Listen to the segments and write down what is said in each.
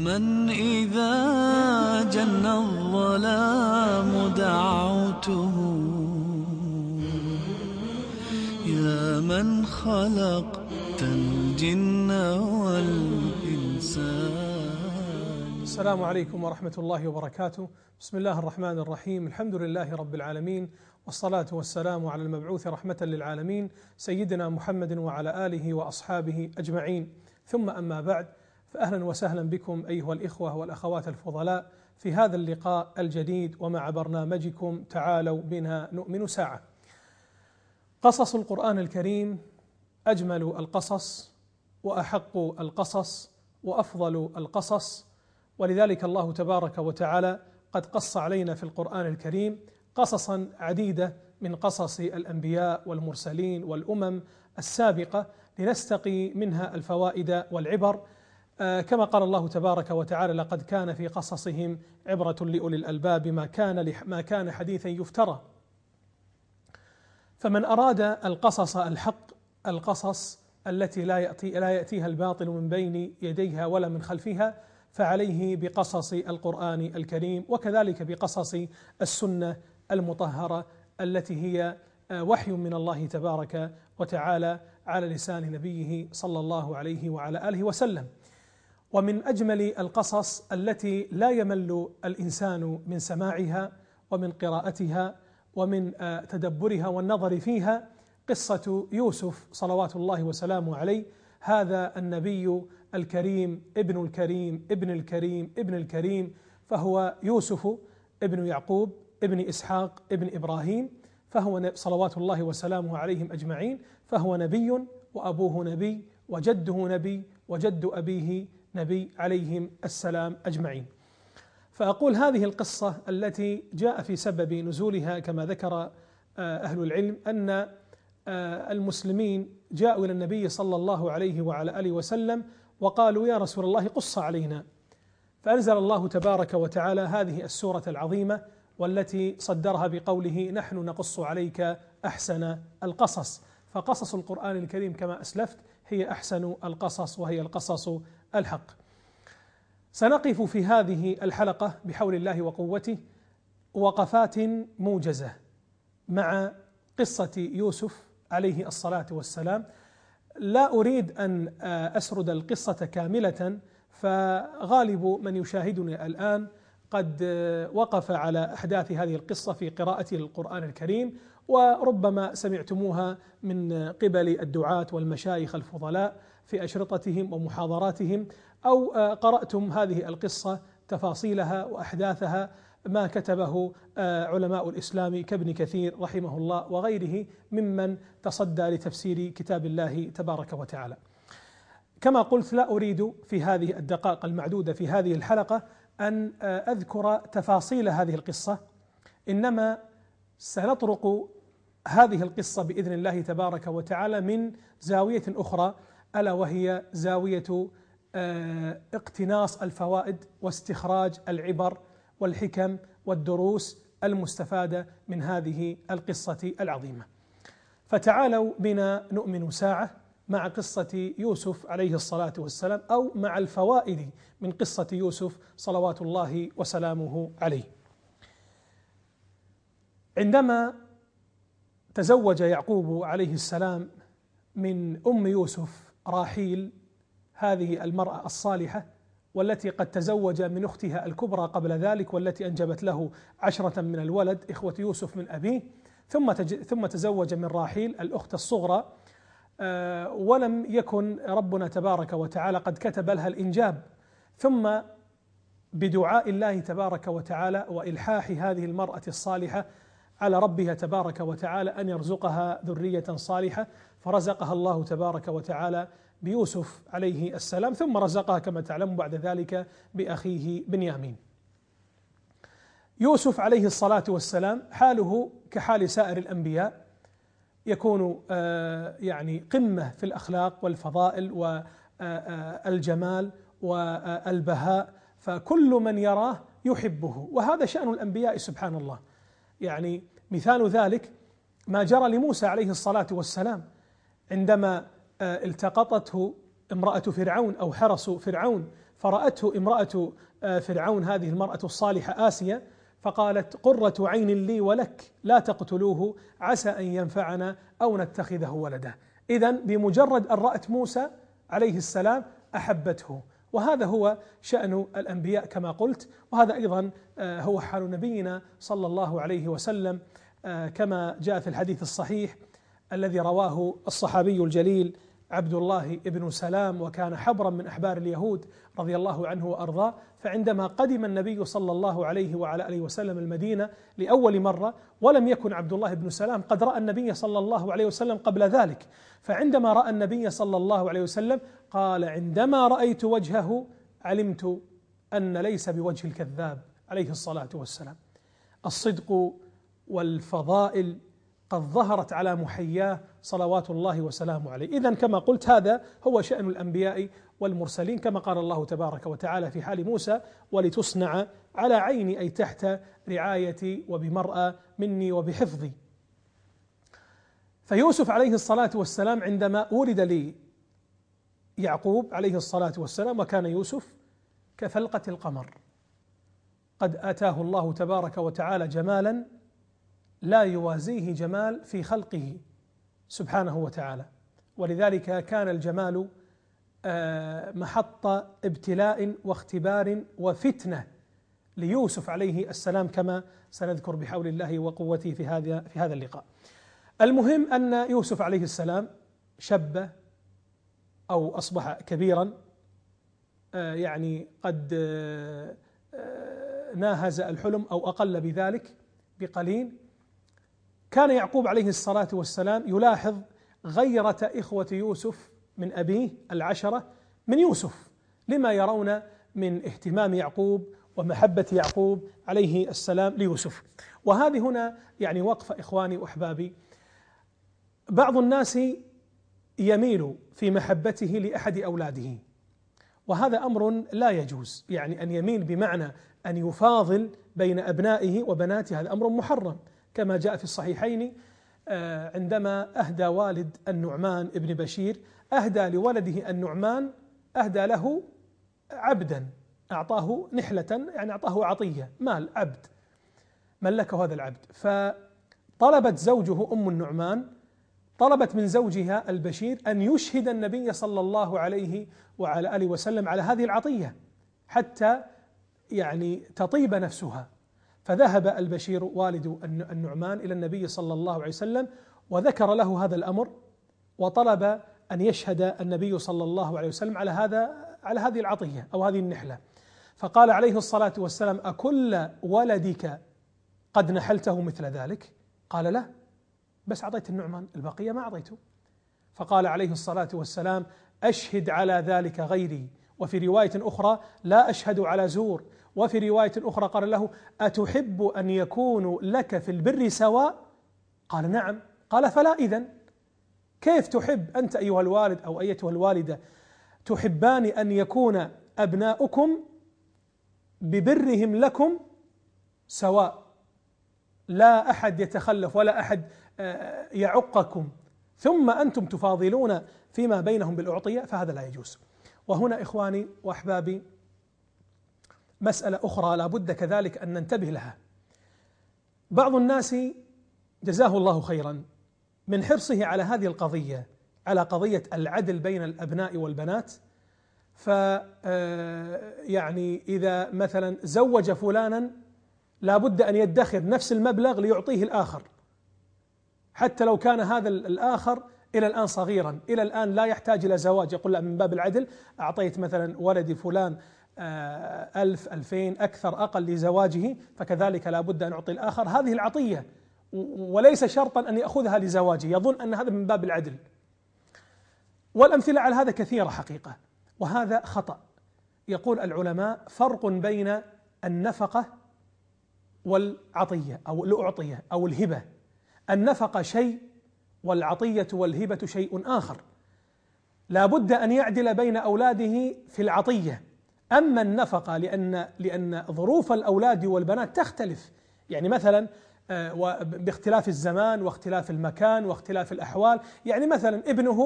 من إذا جن الظلام دعوته، يا من خلقت الجن والإنسان. السلام عليكم ورحمة الله وبركاته. بسم الله الرحمن الرحيم. الحمد لله رب العالمين، والصلاة والسلام على المبعوث رحمة للعالمين سيدنا محمد وعلى آله وأصحابه أجمعين، ثم أما بعد، فأهلا وسهلا بكم أيها الإخوة والأخوات الفضلاء في هذا اللقاء الجديد ومع برنامجكم تعالوا بنا نؤمن ساعة. قصص القرآن الكريم أجمل القصص وأحق القصص وأفضل القصص، ولذلك الله تبارك وتعالى قد قص علينا في القرآن الكريم قصصا عديدة من قصص الأنبياء والمرسلين والأمم السابقة لنستقي منها الفوائد والعبر، كما قال الله تبارك وتعالى: لقد كان في قصصهم عبرة لأولي الألباب ما كان حديثا يفترى. فمن أراد القصص الحق، القصص التي لا يأتيها الباطل من بين يديها ولا من خلفها، فعليه بقصص القرآن الكريم، وكذلك بقصص السنة المطهرة التي هي وحي من الله تبارك وتعالى على لسان نبيه صلى الله عليه وعلى آله وسلم. ومن أجمل القصص التي لا يمل الإنسان من سماعها ومن قراءتها ومن تدبرها والنظر فيها قصة يوسف صلوات الله وسلامه عليه، هذا النبي الكريم ابن الكريم ابن الكريم ابن الكريم، فهو يوسف ابن يعقوب ابن إسحاق ابن إبراهيم، فهو صلوات الله وسلامه عليهم أجمعين، فهو نبي وأبوه نبي وجده نبي وجد أبيه نبي عليهم السلام أجمعين. فأقول هذه القصة التي جاء في سبب نزولها كما ذكر أهل العلم أن المسلمين جاءوا إلى النبي صلى الله عليه وعلى آله وسلم وقالوا: يا رسول الله قص علينا. فأنزل الله تبارك وتعالى هذه السورة العظيمة والتي صدرها بقوله: نحن نقص عليك أحسن القصص. فقصص القرآن الكريم كما أسلفت هي أحسن القصص، وهي القصص الحق. سنقف في هذه الحلقة بحول الله وقوته وقفات موجزة مع قصة يوسف عليه الصلاة والسلام. لا أريد أن أسرد القصة كاملة، فغالب من يشاهدني الآن قد وقف على أحداث هذه القصة في قراءة القرآن الكريم، وربما سمعتموها من قبل الدعاة والمشايخ الفضلاء في أشرطتهم ومحاضراتهم، أو قرأتم هذه القصة تفاصيلها وأحداثها ما كتبه علماء الإسلام كابن كثير رحمه الله وغيره ممن تصدى لتفسير كتاب الله تبارك وتعالى. كما قلت، لا أريد في هذه الدقائق المعدودة في هذه الحلقة أن أذكر تفاصيل هذه القصة، إنما سنطرق هذه القصة بإذن الله تبارك وتعالى من زاوية أخرى، ألا وهي زاوية اقتناص الفوائد واستخراج العبر والحكم والدروس المستفادة من هذه القصة العظيمة. فتعالوا بنا نؤمن ساعة مع قصة يوسف عليه الصلاة والسلام، أو مع الفوائد من قصة يوسف صلوات الله وسلامه عليه. عندما تزوج يعقوب عليه السلام من أم يوسف راحيل، هذه المرأة الصالحة والتي قد تزوج من أختها الكبرى قبل ذلك، والتي أنجبت له 10 من الولد إخوة يوسف من أبيه، ثم تزوج من راحيل الأخت الصغرى، ولم يكن ربنا تبارك وتعالى قد كتب لها الإنجاب، ثم بدعاء الله تبارك وتعالى وإلحاح هذه المرأة الصالحة على ربها تبارك وتعالى أن يرزقها ذرية صالحة، فرزقها الله تبارك وتعالى بيوسف عليه السلام، ثم رزقها كما تعلم بعد ذلك بأخيه بنيامين. يوسف عليه الصلاة والسلام حاله كحال سائر الأنبياء، يكون يعني قمة في الأخلاق والفضائل والجمال والبهاء، فكل من يراه يحبه، وهذا شأن الأنبياء سبحان الله. يعني مثال ذلك ما جرى لموسى عليه الصلاة والسلام عندما التقطته امرأة فرعون أو حرس فرعون فرأته امرأة فرعون هذه المرأة الصالحة آسيا، فقالت: قرة عين لي ولك لا تقتلوه عسى أن ينفعنا أو نتخذه ولدا. إذن بمجرد أن رأت موسى عليه السلام أحبته، وهذا هو شأن الأنبياء كما قلت، وهذا أيضا هو حال نبينا صلى الله عليه وسلم، كما جاء في الحديث الصحيح الذي رواه الصحابي الجليل عبد الله بن سلام، وكان حبرا من أحبار اليهود رضي الله عنه وأرضاه. فعندما قدم النبي صلى الله عليه وعلى آله وسلم المدينة لأول مرة، ولم يكن عبد الله بن سلام قد رأى النبي صلى الله عليه وسلم قبل ذلك، فعندما رأى النبي صلى الله عليه وسلم قال: عندما رأيت وجهه علمت أن ليس بوجه الكذاب عليه الصلاة والسلام. الصدق والفضائل قد ظهرت على محياه صلوات الله وسلامه عليه. إذن كما قلت هذا هو شأن الأنبياء والمرسلين، كما قال الله تبارك وتعالى في حال موسى: ولتصنع على عيني، أي تحت رعايتي وبمرأى مني وبحفظي. فيوسف عليه الصلاة والسلام عندما ولد ليعقوب عليه الصلاة والسلام، وكان يوسف كفلقة القمر، قد آتاه الله تبارك وتعالى جمالا لا يوازيه جمال في خلقه سبحانه وتعالى، ولذلك كان الجمال محط ابتلاء واختبار وفتنة ليوسف عليه السلام، كما سنذكر بحول الله وقوته في هذا اللقاء. المهم أن يوسف عليه السلام شب أو أصبح كبيرا، يعني قد ناهز الحلم أو أقل بذلك بقليل. كان يعقوب عليه الصلاة والسلام يلاحظ غيرة إخوة يوسف من أبيه العشرة من يوسف، لما يرون من اهتمام يعقوب ومحبة يعقوب عليه السلام ليوسف. وهذه هنا يعني وقفة إخواني وأحبابي. بعض الناس يميل في محبته لأحد أولاده، وهذا أمر لا يجوز، يعني أن يميل بمعنى أن يفاضل بين أبنائه وبناته، هذا أمر محرم، كما جاء في الصحيحين عندما أهدى والد النعمان ابن بشير، أهدى لولده النعمان، أهدى له عبدا، أعطاه نحلة، يعني أعطاه عطية مال، عبد ملكه هذا العبد. فطلبت زوجه أم النعمان، طلبت من زوجها البشير أن يشهد النبي صلى الله عليه وعلى آله وسلم على هذه العطية حتى يعني تطيب نفسها. فذهب البشير والد النعمان إلى النبي صلى الله عليه وسلم وذكر له هذا الأمر، وطلب أن يشهد النبي صلى الله عليه وسلم على هذه العطية أو هذه النحلة. فقال عليه الصلاة والسلام: أكل ولدك قد نحلته مثل ذلك؟ قال: لا، بس أعطيت النعمان، البقية ما أعطيته. فقال عليه الصلاة والسلام: أشهد على ذلك غيري. وفي رواية أخرى: لا أشهد على زور. وفي رواية أخرى قال له: أتحب أن يكون لك في البر سواء؟ قال: نعم. قال: فلا إذن، كيف تحب أنت أيها الوالد أو أيتها الوالدة تحبان أن يكون أبناؤكم ببرهم لكم سواء، لا أحد يتخلف ولا أحد يعقكم، ثم أنتم تفاضلون فيما بينهم بالأعطية؟ فهذا لا يجوز. وهنا إخواني وأحبابي مسألة أخرى لا بد كذلك أن ننتبه لها. بعض الناس جزاه الله خيرا من حرصه على هذه القضية، على قضية العدل بين الأبناء والبنات، يعني إذا مثلا زوج فلانا لا بد أن يدخر نفس المبلغ ليعطيه الآخر، حتى لو كان هذا الآخر إلى الآن صغيرا، إلى الآن لا يحتاج إلى زواج، يقول لا، من باب العدل أعطيت مثلا ولدي فلان 1000 2000 أكثر أقل لزواجه، فكذلك لا بد أن أعطي الآخر هذه العطية، وليس شرطا أن يأخذها لزواجه، يظن أن هذا من باب العدل. والأمثلة على هذا كثيرة حقيقة، وهذا خطأ. يقول العلماء: فرق بين النفقة والعطية أو الأعطية أو الهبة. النفقة شيء والعطية والهبة شيء آخر، لا بد أن يعدل بين أولاده في العطية. أما النفقة لأن ظروف الأولاد والبنات تختلف، يعني مثلا باختلاف الزمان واختلاف المكان واختلاف الأحوال، يعني مثلا ابنه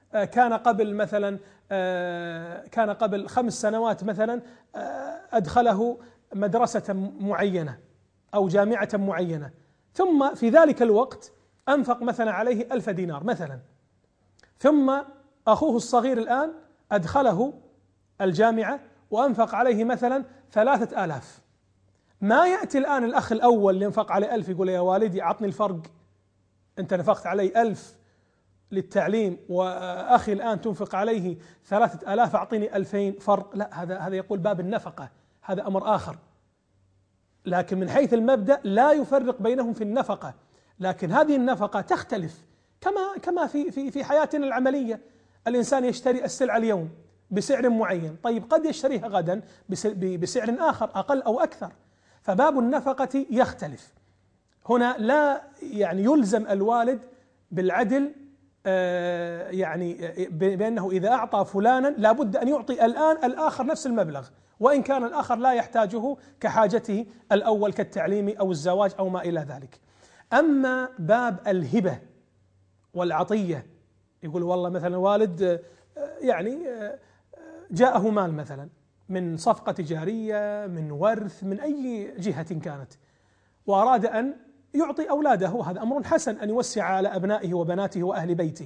كان قبل مثلا كان قبل 5 سنوات مثلا أدخله مدرسة معينة أو جامعة معينة، ثم في ذلك الوقت أنفق مثلا عليه 1000 دينار مثلا، ثم أخوه الصغير الآن أدخله الجامعة وأنفق عليه مثلا 3000. ما يأتي الآن الأخ الأول اللي انفق عليه 1000 يقول يا والدي أعطني الفرق، أنت نفقت علي 1000 للتعليم وأخي الآن تنفق عليه 3000 أعطيني 2000 فرق. لا، هذا يقول باب النفقة، هذا أمر آخر. لكن من حيث المبدأ لا يفرق بينهم في النفقة، لكن هذه النفقة تختلف كما في حياتنا العملية. الإنسان يشتري السلعة اليوم بسعر معين، طيب قد يشتريها غدا بسعر آخر أقل أو أكثر، فباب النفقة يختلف. هنا لا يعني يلزم الوالد بالعدل، يعني بأنه إذا أعطى فلانا لابد أن يعطي الآن الآخر نفس المبلغ، وإن كان الآخر لا يحتاجه كحاجته الأول كالتعليم أو الزواج أو ما إلى ذلك. أما باب الهبة والعطية، يقول والله مثلا والد يعني جاءه مال مثلا من صفقة تجارية، من ورث، من أي جهة كانت، وأراد أن يعطي أولاده، هذا أمر حسن أن يوسع على أبنائه وبناته وأهل بيته.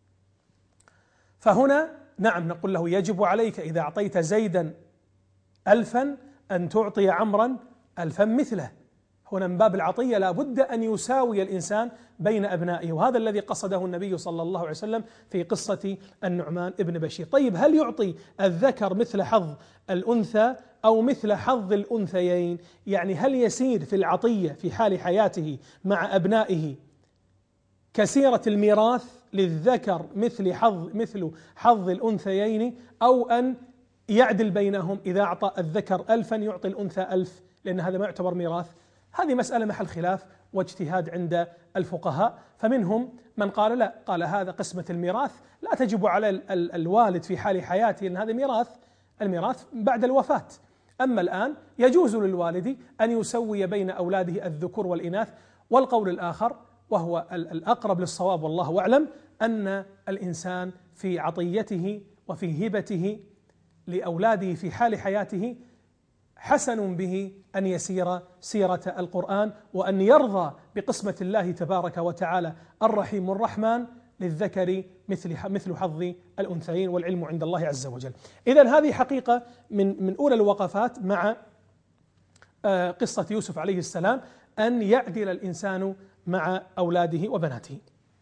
فهنا نعم نقول له يجب عليك إذا أعطيت زيدا 1000 أن تعطي عمرا 1000 مثله. هنا من باب العطية لا بد أن يساوي الإنسان بين أبنائه، وهذا الذي قصده النبي صلى الله عليه وسلم في قصة النعمان ابن بشير. طيب هل يعطي الذكر مثل حظ الأنثى أو مثل حظ الأنثيين؟ يعني هل يسير في العطية في حال حياته مع أبنائه كسيرة الميراث للذكر مثل حظ الأنثيين، أو أن يعدل بينهم إذا أعطى الذكر 1000 يعطي الأنثى 1000، لأن هذا ما يعتبر ميراث؟ هذه مسألة محل خلاف واجتهاد عند الفقهاء، فمنهم من قال لا، قال هذا قسمة الميراث لا تجب على الوالد في حال حياته، لأن هذا الميراث بعد الوفاة. أما الآن يجوز للوالد أن يسوي بين أولاده الذكور والإناث. والقول الآخر وهو الأقرب للصواب والله أعلم، أن الإنسان في عطيته وفي هبته لأولاده في حال حياته حسن به أن يسير سيرة القرآن، وأن يرضى بقسمة الله تبارك وتعالى الرحيم الرحمن للذكر مثل حظ الأنثيين، والعلم عند الله عز وجل. إذن هذه حقيقة من أولى الوقفات مع قصة يوسف عليه السلام، أن يعدل الإنسان مع أولاده وبناته.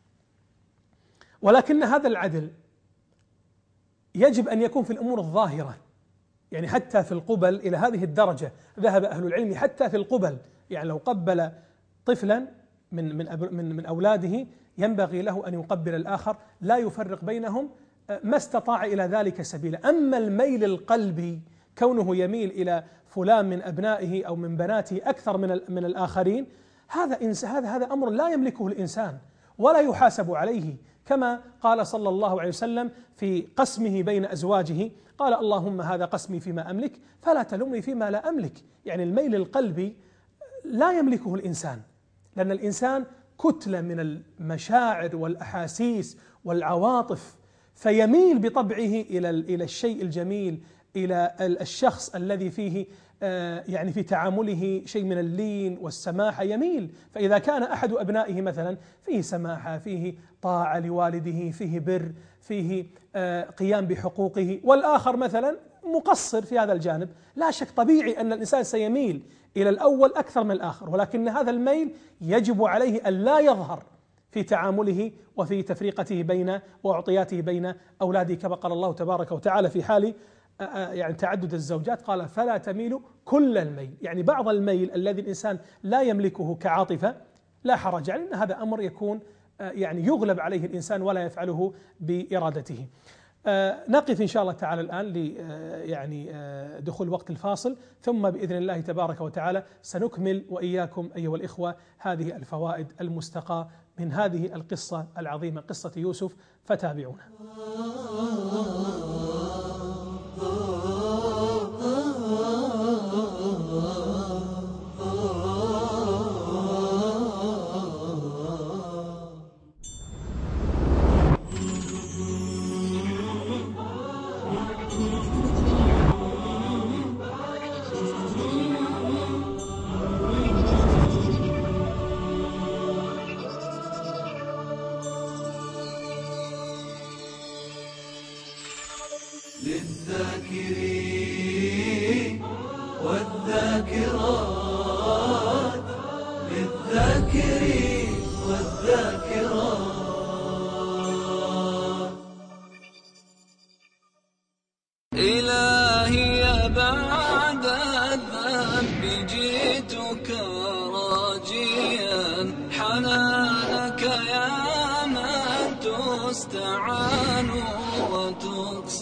ولكن هذا العدل يجب أن يكون في الأمور الظاهرة، يعني حتى في القبل إلى هذه الدرجة ذهب أهل العلم، حتى في القبل، يعني لو قبل طفلا من أولاده ينبغي له أن يقبل الآخر، لا يفرق بينهم ما استطاع إلى ذلك سبيلا. أما الميل القلبي، كونه يميل إلى فلان من أبنائه أو من بناته أكثر من الآخرين، هذا أمر لا يملكه الإنسان ولا يحاسب عليه، كما قال صلى الله عليه وسلم في قسمه بين أزواجه، قال اللهم هذا قسمي فيما أملك فلا تلمني فيما لا أملك. يعني الميل القلبي لا يملكه الإنسان، لأن الإنسان كتلة من المشاعر والأحاسيس والعواطف، فيميل بطبعه إلى الشيء الجميل، إلى الشخص الذي فيه يعني في تعامله شيء من اللين والسماحة يميل. فإذا كان أحد أبنائه مثلا فيه سماحة، فيه طاعة لوالده، فيه بر، فيه قيام بحقوقه، والآخر مثلا مقصر في هذا الجانب، لا شك طبيعي أن الإنسان سيميل إلى الأول أكثر من الآخر، ولكن هذا الميل يجب عليه أن لا يظهر في تعامله وفي تفريقته بين وأعطياته بين أولاده، كما قال الله تبارك وتعالى في حال يعني تعدد الزوجات، قال فلا تميلوا كل الميل، يعني بعض الميل الذي الإنسان لا يملكه كعاطفة لا حرج عليه، يعني هذا أمر يكون يعني يغلب عليه الإنسان ولا يفعله بإرادته. نقف إن شاء الله تعالى الآن يعني دخول وقت الفاصل، ثم بإذن الله تبارك وتعالى سنكمل وإياكم أيها الإخوة هذه الفوائد المستقاة من هذه القصة العظيمة، قصة يوسف، فتابعونا.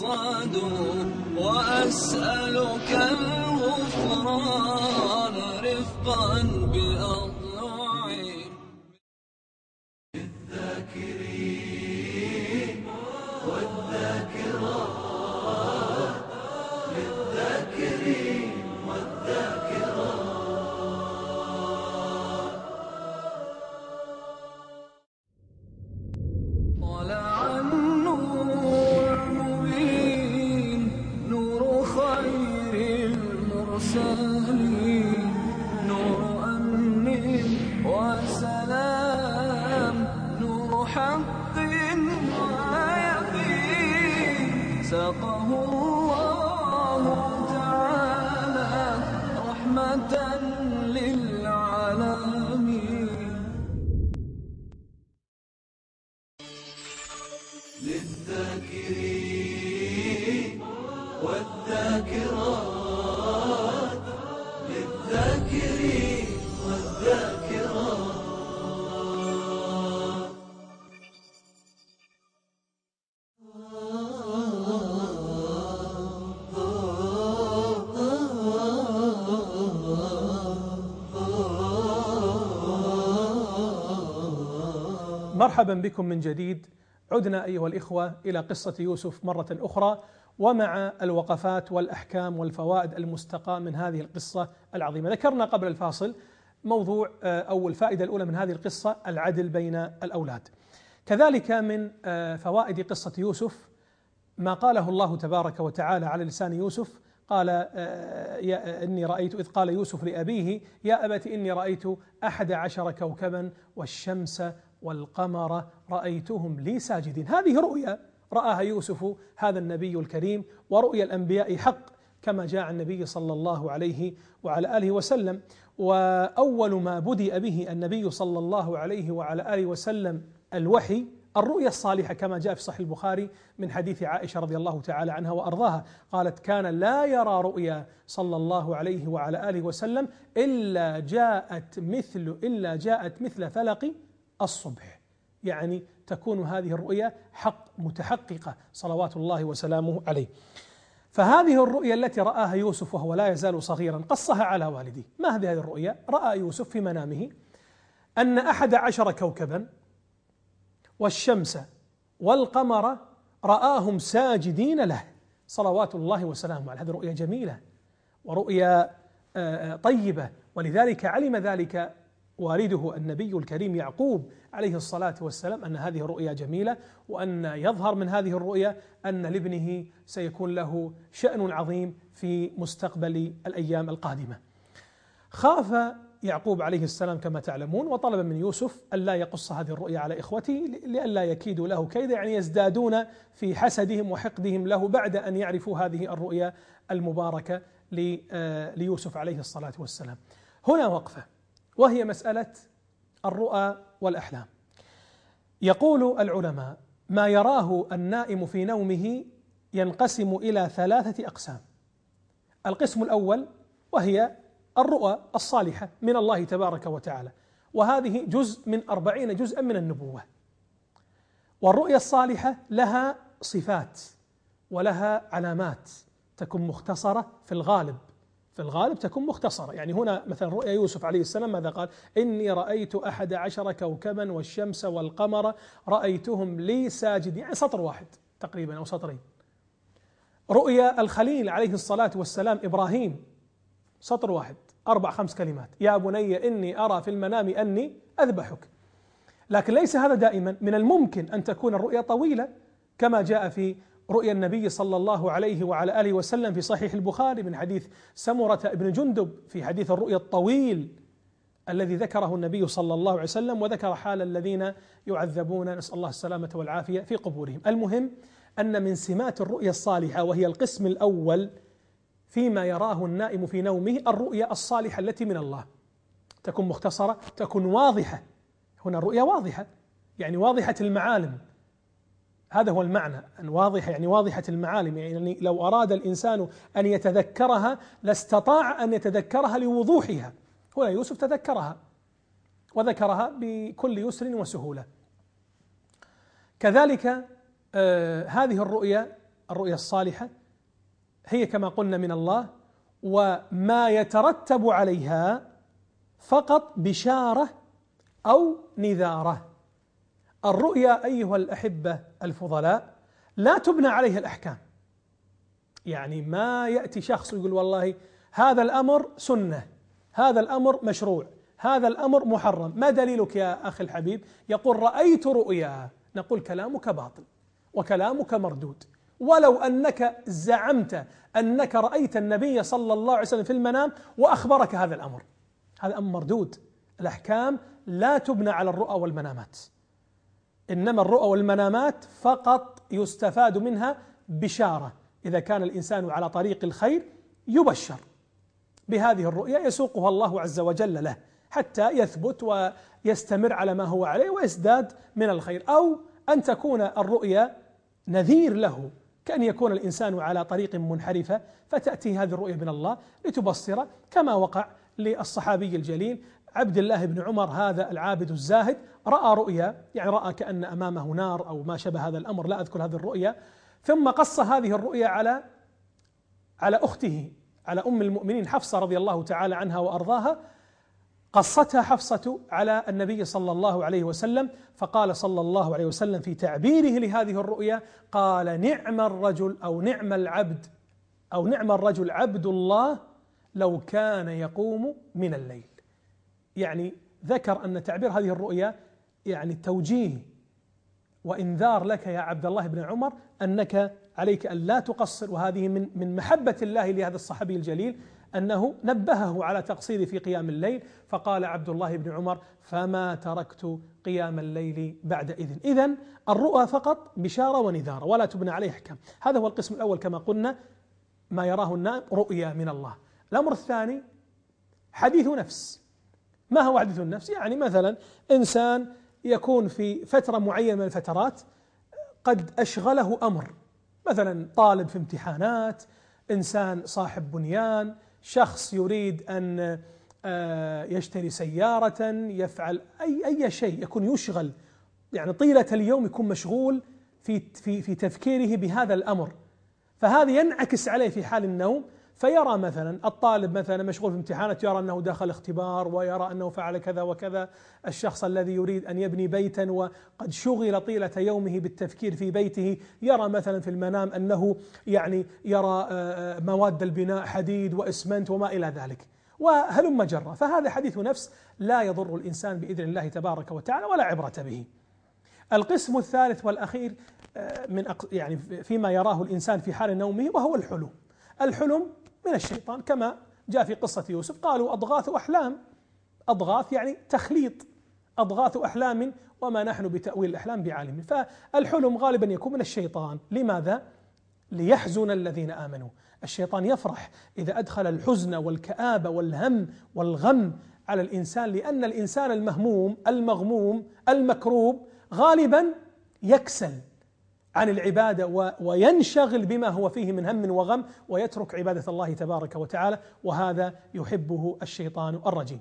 الرد وأسألك الغفران رفقا بأضلعي للذاكرين والذاكرات للذاكرين والذاكرات طلع النور المبين نور خير المرسلين نور أمن وسلام نور حق ويقين سقه الله تعالى رحمة للعالمين للذاكرين والذاكرات للذاكرين والذاكرات مرحبا بكم من جديد. عدنا أيها الإخوة إلى قصة يوسف مرة أخرى، ومع الوقفات والأحكام والفوائد المستقاة من هذه القصة العظيمة. ذكرنا قبل الفاصل موضوع أو الفائدة الأولى من هذه القصة العدل بين الأولاد. كذلك من فوائد قصة يوسف ما قاله الله تبارك وتعالى على لسان يوسف، قال إني رأيت إذ قال يوسف لأبيه يا أبت إني رأيت 11 كوكبا والشمس والقمر رأيتهم لي ساجدين. هذه رؤيا رآها يوسف هذا النبي الكريم، ورؤيا الأنبياء حق كما جاء النبي صلى الله عليه وعلى آله وسلم. وأول ما بدأ به النبي صلى الله عليه وعلى آله وسلم الوحي الرؤيا الصالحة كما جاء في صحيح البخاري من حديث عائشة رضي الله تعالى عنها وأرضاها، قالت كان لا يرى رؤيا صلى الله عليه وعلى آله وسلم إلا جاءت مثل فلق الصبح، يعني تكون هذه الرؤيا حق متحققة صلوات الله وسلامه عليه. فهذه الرؤيا التي رآها يوسف وهو لا يزال صغيرا قصها على والده. ما هذه الرؤيا؟ رأى يوسف في منامه أن 11 كوكبا والشمس والقمر رآهم ساجدين له صلوات الله وسلامه عليه. هذه رؤيا جميلة ورؤيا طيبة، ولذلك علم ذلك والده النبي الكريم يعقوب عليه الصلاة والسلام أن هذه الرؤيا جميلة، وأن يظهر من هذه الرؤيا أن لابنه سيكون له شأن عظيم في مستقبل الأيام القادمة. خاف يعقوب عليه السلام كما تعلمون، وطلب من يوسف ألا يقص هذه الرؤيا على إخوته لئلا يكيدوا له كيدا، يعني يزدادون في حسدهم وحقدهم له بعد أن يعرفوا هذه الرؤيا المباركة ليوسف عليه الصلاة والسلام. هنا وقفة، وهي مسألة الرؤى والأحلام. يقول العلماء ما يراه النائم في نومه ينقسم إلى 3 أقسام. القسم الأول وهي الرؤى الصالحة من الله تبارك وتعالى، وهذه جزء من 40 جزءا من النبوة. والرؤيا الصالحة لها صفات ولها علامات تكون مختصرة في الغالب تكون مختصرة. يعني هنا مثلا رؤيا يوسف عليه السلام ماذا قال؟ إني رأيت 11 كوكبا والشمس والقمر رأيتهم لي ساجدين، يعني سطر واحد تقريبا أو سطرين. رؤيا الخليل عليه الصلاة والسلام إبراهيم سطر واحد 4-5 كلمات، يا بني إني أرى في المنام أني أذبحك. لكن ليس هذا دائما، من الممكن أن تكون الرؤيا طويلة كما جاء في رؤيا النبي صلى الله عليه وعلى آله وسلم في صحيح البخاري من حديث سمرة بن جندب في حديث الرؤيا الطويل الذي ذكره النبي صلى الله عليه وسلم، وذكر حال الذين يعذبون نسأل الله السلامة والعافية في قبورهم. المهم أن من سمات الرؤيا الصالحة وهي القسم الأول فيما يراه النائم في نومه الرؤيا الصالحة التي من الله، تكون مختصرة، تكون واضحة. هنا الرؤيا واضحة يعني واضحة المعالم، هذا هو المعنى، أن واضحة يعني واضحة المعالم، يعني لو أراد الإنسان أن يتذكرها لاستطاع أن يتذكرها لوضوحها. هنا يوسف تذكرها وذكرها بكل يسر وسهولة. كذلك هذه الرؤيا الرؤيا الصالحة هي كما قلنا من الله، وما يترتب عليها فقط بشارة أو نذارة. الرؤيا أيها الأحبة الفضلاء لا تبنى عليها الأحكام، يعني ما يأتي شخص ويقول والله هذا الأمر سنة، هذا الأمر مشروع، هذا الأمر محرم، ما دليلك يا أخي الحبيب؟ يقول رأيت رؤيا. نقول كلامك باطل وكلامك مردود، ولو أنك زعمت أنك رأيت النبي صلى الله عليه وسلم في المنام وأخبرك هذا الأمر، هذا أمر مردود. الأحكام لا تبنى على الرؤى والمنامات، إنما الرؤى والمنامات فقط يستفاد منها بشارة. إذا كان الإنسان على طريق الخير يبشر بهذه الرؤيا، يسوقها الله عز وجل له حتى يثبت ويستمر على ما هو عليه ويزداد من الخير، أو أن تكون الرؤيا نذير له، كأن يكون الإنسان على طريق منحرفة فتأتي هذه الرؤيا من الله لتبصر، كما وقع للصحابي الجليل عبد الله بن عمر هذا العابد الزاهد، رأى رؤيا، يعني رأى كأن أمامه نار أو ما شبه هذا الأمر، لا أذكر هذه الرؤيا، ثم قص هذه الرؤيا على أخته، على أم المؤمنين حفصة رضي الله تعالى عنها وأرضاها. قصتها حفصة على النبي صلى الله عليه وسلم، فقال صلى الله عليه وسلم في تعبيره لهذه الرؤيا، قال نعم الرجل أو نعم العبد أو نعم الرجل عبد الله لو كان يقوم من الليل. يعني ذكر أن تعبير هذه الرؤيا يعني توجيه وإنذار لك يا عبد الله بن عمر أنك عليك أن لا تقصر، وهذه من محبة الله لهذا الصحابي الجليل أنه نبهه على تقصيره في قيام الليل، فقال عبد الله بن عمر فما تركت قيام الليل بعد إذن. إذن الرؤى فقط بشارة ونذارة ولا تبنى عليه أحكام. هذا هو القسم الأول كما قلنا، ما يراه النائم رؤيا من الله. الأمر الثاني حديث نفس. ما هو حديث النفس؟ يعني مثلا إنسان يكون في فترة معينة من الفترات قد أشغله أمر، مثلا طالب في امتحانات، إنسان صاحب بنيان، شخص يريد أن يشتري سيارة، يفعل أي شيء يكون يشغل، يعني طيلة اليوم يكون مشغول في تفكيره بهذا الأمر، فهذا ينعكس عليه في حال النوم، فيرى مثلا الطالب مثلا مشغول في امتحانات يرى أنه دخل اختبار ويرى أنه فعل كذا وكذا. الشخص الذي يريد أن يبني بيتا وقد شغل طيلة يومه بالتفكير في بيته يرى مثلا في المنام أنه يعني يرى مواد البناء حديد وإسمنت وما إلى ذلك وهلم جرة. فهذا حديث نفس لا يضر الإنسان بإذن الله تبارك وتعالى ولا عبرة به. القسم الثالث والأخير يعني فيما يراه الإنسان في حال نومه وهو الحلم. الحلم من الشيطان كما جاء في قصة يوسف، قالوا أضغاث أحلام، أضغاث يعني تخليط، أضغاث أحلام وما نحن بتأويل الأحلام بعالم. فالحلم غالبا يكون من الشيطان. لماذا؟ ليحزن الذين آمنوا. الشيطان يفرح إذا أدخل الحزن والكآبة والهم والغم على الإنسان، لأن الإنسان المهموم المغموم المكروب غالبا يكسل عن العبادة وينشغل بما هو فيه من هم وغم ويترك عبادة الله تبارك وتعالى، وهذا يحبه الشيطان الرجيم.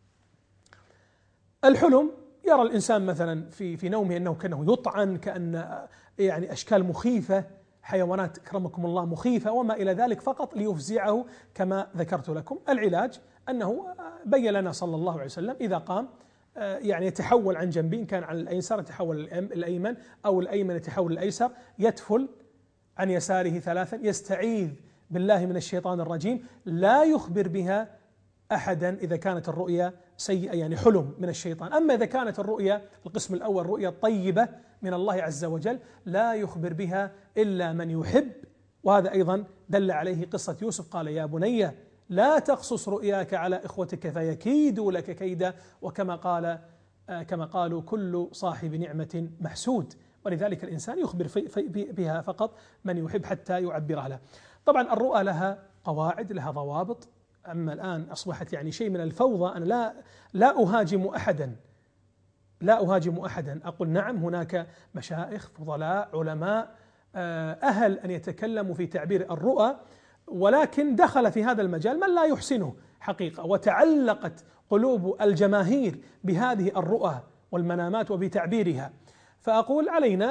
الحلم يرى الإنسان مثلا في نومه أنه كأنه يطعن، كأن يعني أشكال مخيفة، حيوانات أكرمكم الله مخيفة وما إلى ذلك، فقط ليفزعه كما ذكرت لكم. العلاج أنه بين لنا صلى الله عليه وسلم إذا قام يعني يتحول عن جنبين، كان عن الأيسر يتحول الأيمن أو الأيمن يتحول الأيسر، يتفل عن يساره ثلاثا، يستعيذ بالله من الشيطان الرجيم، لا يخبر بها أحدا إذا كانت الرؤيا سيئة يعني حلم من الشيطان. أما إذا كانت الرؤيا القسم الأول رؤيا طيبة من الله عز وجل لا يخبر بها إلا من يحب، وهذا أيضا دل عليه قصة يوسف، قال يا بني لا تقصص رؤياك على إخوتك فيكيدوا لك كيدا، وكما كما قالوا كل صاحب نعمة محسود، ولذلك الإنسان يخبر بها فقط من يحب حتى يعبر لها. طبعا الرؤى لها قواعد، لها ضوابط. أما الآن أصبحت يعني شيء من الفوضى، أنا لا أهاجم أحدا، لا أهاجم أحدا، أقول نعم هناك مشايخ فضلاء علماء أهل أن يتكلموا في تعبير الرؤى، ولكن دخل في هذا المجال من لا يحسنه حقيقة، وتعلقت قلوب الجماهير بهذه الرؤى والمنامات وبتعبيرها. فأقول علينا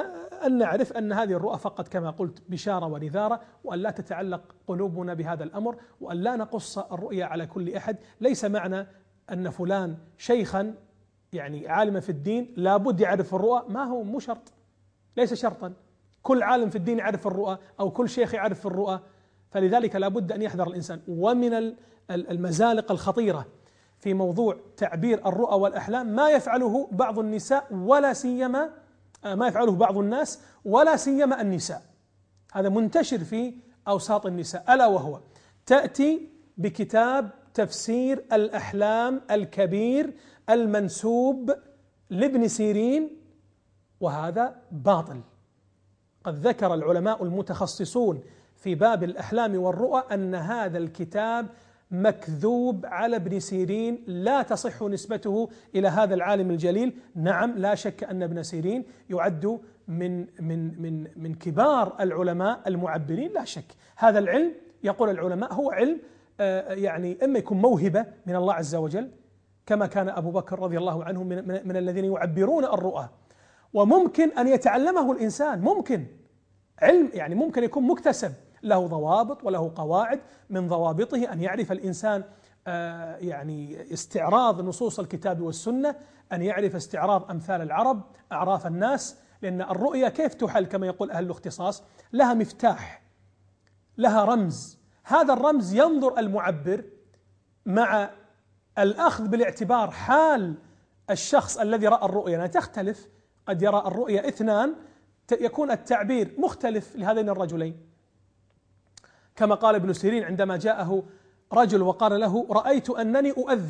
أن نعرف أن هذه الرؤى فقط كما قلت بشارة ونذارة، وأن لا تتعلق قلوبنا بهذا الأمر، وأن لا نقص الرؤيا على كل أحد. ليس معنى أن فلان شيخا يعني عالما في الدين لابد يعرف الرؤى، ما هو مو شرط، ليس شرطا كل عالم في الدين يعرف الرؤى أو كل شيخ يعرف الرؤى. فلذلك لابد أن يحذر الإنسان. ومن المزالق الخطيرة في موضوع تعبير الرؤى والأحلام ما يفعله بعض النساء ولا سيما ما يفعله بعض الناس ولا سيما النساء، هذا منتشر في أوساط النساء، ألا وهو تأتي بكتاب تفسير الأحلام الكبير المنسوب لابن سيرين، وهذا باطل. قد ذكر العلماء المتخصصون في باب الأحلام والرؤى أن هذا الكتاب مكذوب على ابن سيرين، لا تصح نسبته إلى هذا العالم الجليل. نعم، لا شك أن ابن سيرين يعد من كبار العلماء المعبرين، لا شك. هذا العلم يقول العلماء هو علم يعني إما يكون موهبة من الله عز وجل كما كان أبو بكر رضي الله عنه من الذين يعبرون الرؤى، وممكن أن يتعلمه الإنسان، ممكن علم يعني ممكن يكون مكتسب، له ضوابط وله قواعد. من ضوابطه أن يعرف الإنسان يعني استعراض نصوص الكتاب والسنة، أن يعرف استعراض أمثال العرب، أعراف الناس، لأن الرؤيا كيف تحل كما يقول أهل الاختصاص، لها مفتاح، لها رمز، هذا الرمز ينظر المعبر مع الأخذ بالاعتبار حال الشخص الذي رأى الرؤيا، يعني تختلف، قد يرى الرؤيا اثنان يكون التعبير مختلف لهذين الرجلين، كما قال ابن سيرين عندما جاءه رجل وقال له رأيت أنني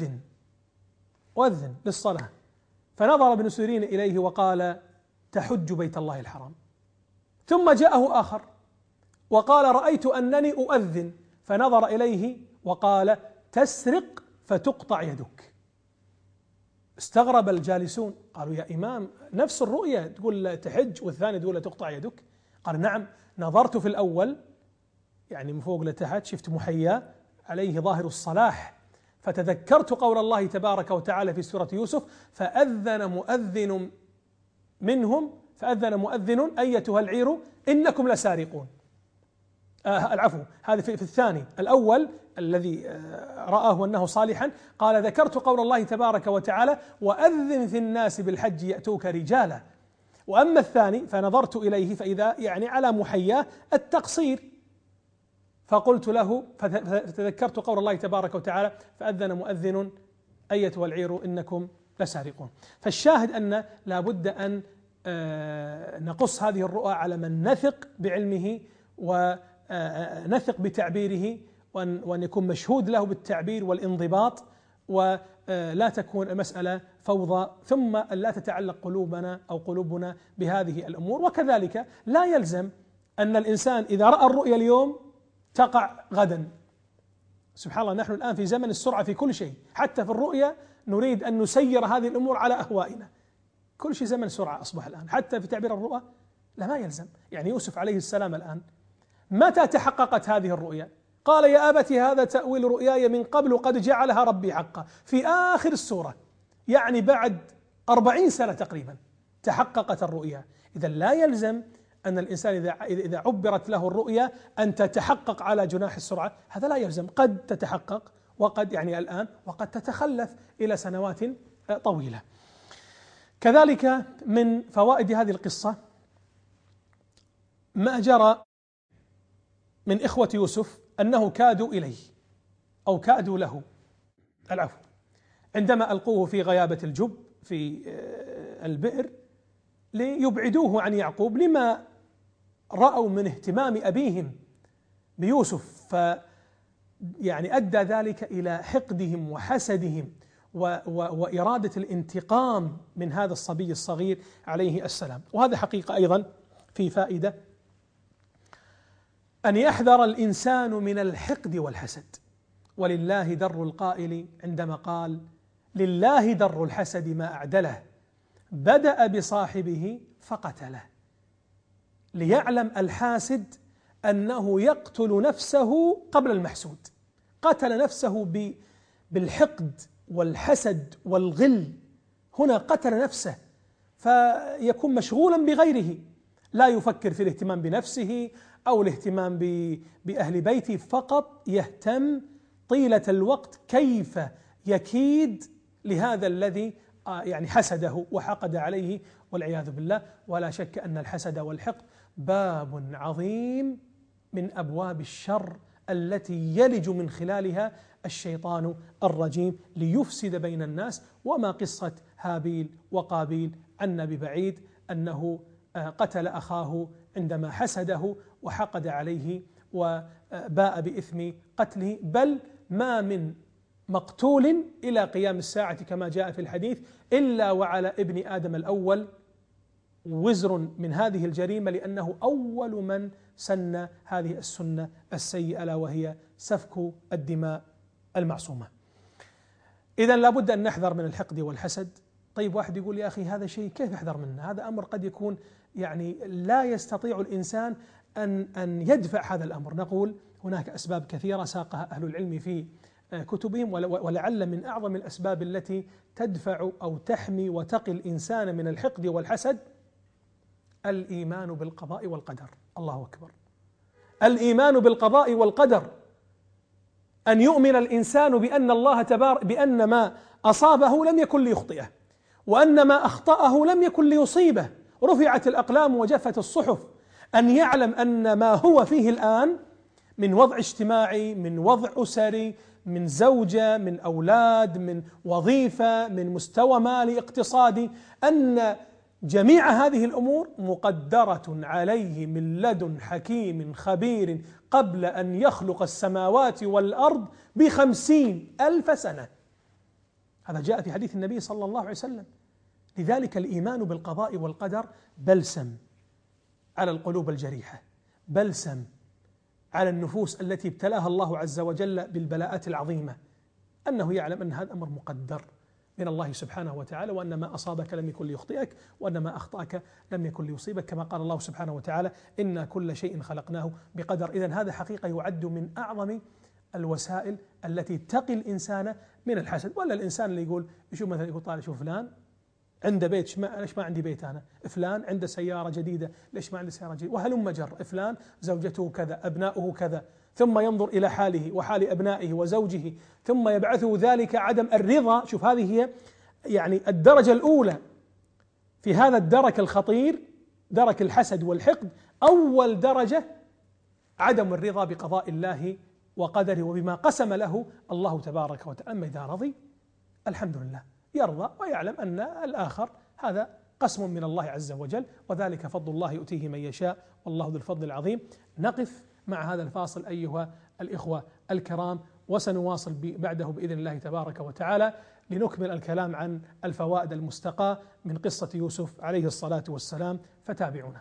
أؤذن للصلاة، فنظر ابن سيرين إليه وقال تحج بيت الله الحرام. ثم جاءه آخر وقال رأيت أنني أؤذن، فنظر إليه وقال تسرق فتقطع يدك. استغرب الجالسون، قالوا يا إمام نفس الرؤيا تقول تحج والثاني تقول تقطع يدك؟ قال نعم، نظرت في الأول يعني من فوق لتحت شفت محيا عليه ظاهر الصلاح، فتذكرت قول الله تبارك وتعالى في سورة يوسف فأذن مؤذن أيتها العير إنكم لسارقون. العفو، هذا في الثاني. الأول الذي رآه أنه صالحا قال ذكرت قول الله تبارك وتعالى وأذن في الناس بالحج يأتوك رجالا. وأما الثاني فنظرت إليه فإذا يعني على محياه التقصير، فقلت له فتذكرت قول الله تبارك وتعالى فأذن مؤذن أيتها العير إنكم لسارقون. فالشاهد أن لا بد أن نقص هذه الرؤى على من نثق بعلمه ونثق بتعبيره، وأن يكون مشهود له بالتعبير والانضباط، ولا تكون المسألة فوضى، ثم لا تتعلق قلوبنا بهذه الأمور. وكذلك لا يلزم أن الإنسان إذا رأى الرؤيا اليوم تقع غدا. سبحان الله، نحن الآن في زمن السرعة في كل شيء، حتى في الرؤيا نريد أن نسير هذه الأمور على أهوائنا، كل شيء زمن سرعة أصبح الآن، حتى في تعبير الرؤى لا ما يلزم. يعني يوسف عليه السلام الآن متى تحققت هذه الرؤيا؟ قال يا أبت هذا تأويل رؤياي من قبل قد جعلها ربي حقا، في آخر السورة، يعني بعد 40 سنة تقريبا تحققت الرؤيا. إذا لا يلزم أن الإنسان إذا عبرت له الرؤيا أن تتحقق على جناح السرعة، هذا لا يلزم، قد تتحقق وقد يعني الآن وقد تتخلف إلى سنوات طويلة. كذلك من فوائد هذه القصة ما جرى من إخوة يوسف أنه كادوا إليه أو كادوا له، العفو، عندما ألقوه في غيابة الجب في البئر ليبعدوه عن يعقوب لما رأوا من اهتمام أبيهم بيوسف، يعني أدى ذلك إلى حقدهم وحسدهم وإرادة الانتقام من هذا الصبي الصغير عليه السلام. وهذا حقيقة أيضا في فائدة، أن يحذر الإنسان من الحقد والحسد. ولله در القائل عندما قال لله در الحسد ما أعدله بدأ بصاحبه فقتله، ليعلم الحاسد أنه يقتل نفسه قبل المحسود، قتل نفسه بالحقد والحسد والغل، هنا قتل نفسه فيكون مشغولا بغيره. لا يفكر في الاهتمام بنفسه أو الاهتمام بأهل بيته، فقط يهتم طيلة الوقت كيف يكيد لهذا الذي يعني حسده وحقد عليه والعياذ بالله. ولا شك أن الحسد والحقد باب عظيم من أبواب الشر التي يلج من خلالها الشيطان الرجيم ليفسد بين الناس. وما قصة هابيل وقابيل عنا ببعيد، أنه قتل أخاه عندما حسده وحقد عليه وباء بإثم قتله، بل ما من مقتول إلى قيام الساعة كما جاء في الحديث إلا وعلى ابن آدم الأول وزر من هذه الجريمة، لأنه أول من سن هذه السنة السيئة، ألا وهي سفك الدماء المعصومة. إذن لابد أن نحذر من الحقد والحسد. طيب واحد يقول يا أخي هذا شيء كيف يحذر منه؟ هذا أمر قد يكون يعني لا يستطيع الإنسان أن يدفع هذا الأمر. نقول هناك أسباب كثيرة ساقها أهل العلم في كتبهم، ولعل من أعظم الأسباب التي تدفع أو تحمي وتقي الإنسان من الحقد والحسد الإيمان بالقضاء والقدر. الله أكبر. الإيمان بالقضاء والقدر، أن يؤمن الإنسان بأن الله بأن ما أصابه لم يكن ليخطئه، وأن ما أخطأه لم يكن ليصيبه، رفعت الأقلام وجفت الصحف. أن يعلم أن ما هو فيه الآن من وضع اجتماعي، من وضع أسري، من زوجة، من أولاد، من وظيفة، من مستوى مالي اقتصادي، أن جميع هذه الأمور مقدرة عليه من لدن حكيم خبير قبل أن يخلق السماوات والأرض ب50,000 سنة. هذا جاء في حديث النبي صلى الله عليه وسلم. لذلك الإيمان بالقضاء والقدر بلسم على القلوب الجريحة، بلسم على النفوس التي ابتلاها الله عز وجل بالبلاءات العظيمة، أنه يعلم أن هذا أمر مقدر من الله سبحانه وتعالى، وأن ما أصابك لم يكن ليخطئك، وأن ما أخطأك لم يكن ليصيبك، كما قال الله سبحانه وتعالى إنا كل شيء خلقناه بقدر. إذن هذا حقيقة يعد من أعظم الوسائل التي تقي الإنسان من الحسد. ولا الإنسان اللي يقول يشوف مثلا يقول طالع شوف فلان عنده بيت، ليش ما عندي بيت أنا؟ فلان عنده سيارة جديدة، ليش ما عندي سيارة جديدة؟ وهلم جر. فلان زوجته كذا، أبناؤه كذا، ثم ينظر إلى حاله وحال أبنائه وزوجه، ثم يبعثه ذلك عدم الرضا. شوف هذه هي يعني الدرجة الأولى في هذا الدرك الخطير، درك الحسد والحقد. أول درجة عدم الرضا بقضاء الله وقدره وبما قسم له الله تبارك وتعالى. أما إذا رضي الحمد لله، يرضى ويعلم أن الآخر هذا قسم من الله عز وجل، وذلك فضل الله يؤتيه من يشاء، والله ذو الفضل العظيم. نقف مع هذا الفاصل أيها الإخوة الكرام، وسنواصل بعده بإذن الله تبارك وتعالى لنكمل الكلام عن الفوائد المستقاة من قصة يوسف عليه الصلاة والسلام، فتابعونا.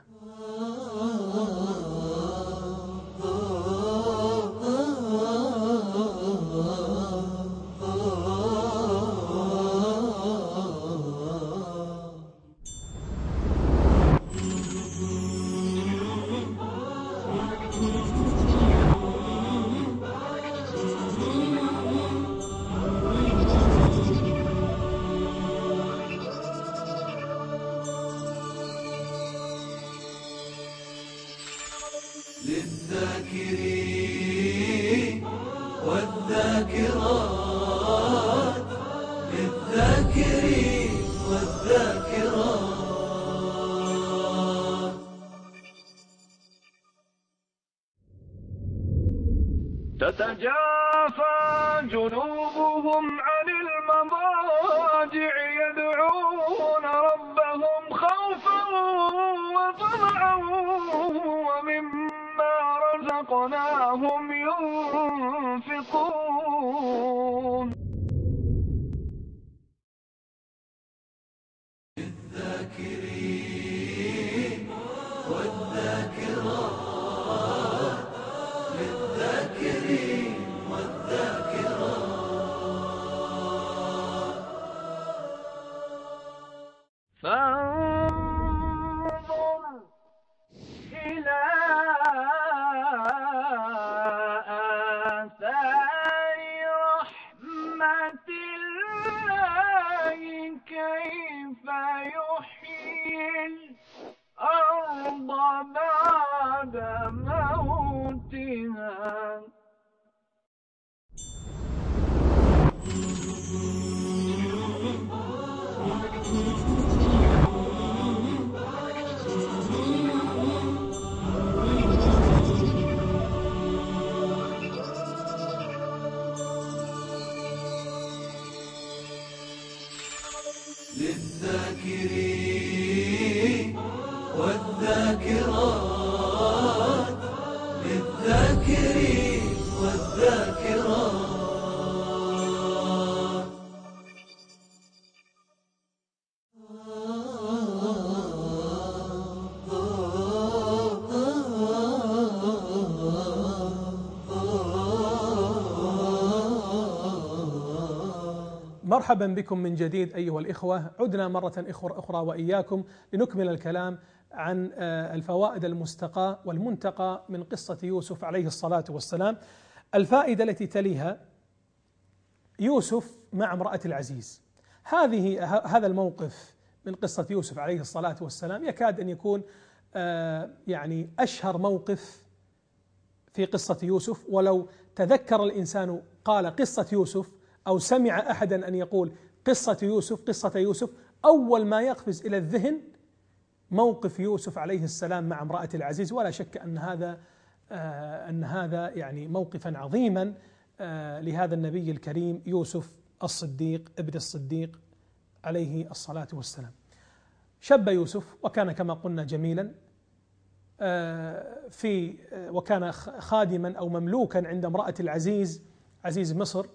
للذاكرين والذاكرات، للذاكرين والذاكرات. تتجافى جنوبهم عن المضاجع يدعون ربهم خوفا وطمعا ومما رزقناهم ينفقون. للذاكرين والذاكرات، للذاكرين والذاكرات. فانظر إلى آثار رحمة الله كيف يحيي الأرض للذاكرين والذاكرات، للذاكرين والذاكرات. مرحبا بكم من جديد أيها الإخوة. عدنا مرة أخرى وإياكم لنكمل الكلام عن الفوائد المستقاة والمنتقى من قصة يوسف عليه الصلاة والسلام. الفائدة التي تليها يوسف مع امرأة العزيز. هذا الموقف من قصة يوسف عليه الصلاة والسلام يكاد أن يكون يعني أشهر موقف في قصة يوسف. ولو تذكر الإنسان قال قصة يوسف أو سمع أحدا أن يقول قصة يوسف، أول ما يقفز إلى الذهن موقف يوسف عليه السلام مع امرأة العزيز. ولا شك أن هذا يعني موقفا عظيما لهذا النبي الكريم يوسف الصديق ابن الصديق عليه الصلاة والسلام. شب يوسف وكان كما قلنا جميلا وكان خادما أو مملوكا عند امرأة العزيز عزيز مصر،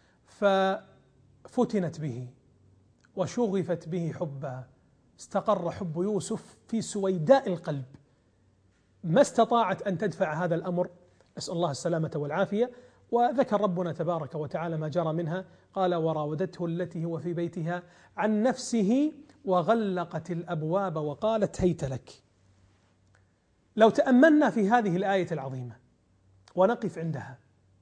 ففتنت به وشغفت به حبا. استقر حب يوسف في سويداء القلب، ما استطاعت أن تدفع هذا الأمر، نسأل الله السلامة والعافية. وذكر ربنا تبارك وتعالى ما جرى منها، قال وراودته التي هو في بيتها عن نفسه وغلقت الأبواب وقالت هيت لك. لو تأملنا في هذه الآية العظيمة ونقف عندها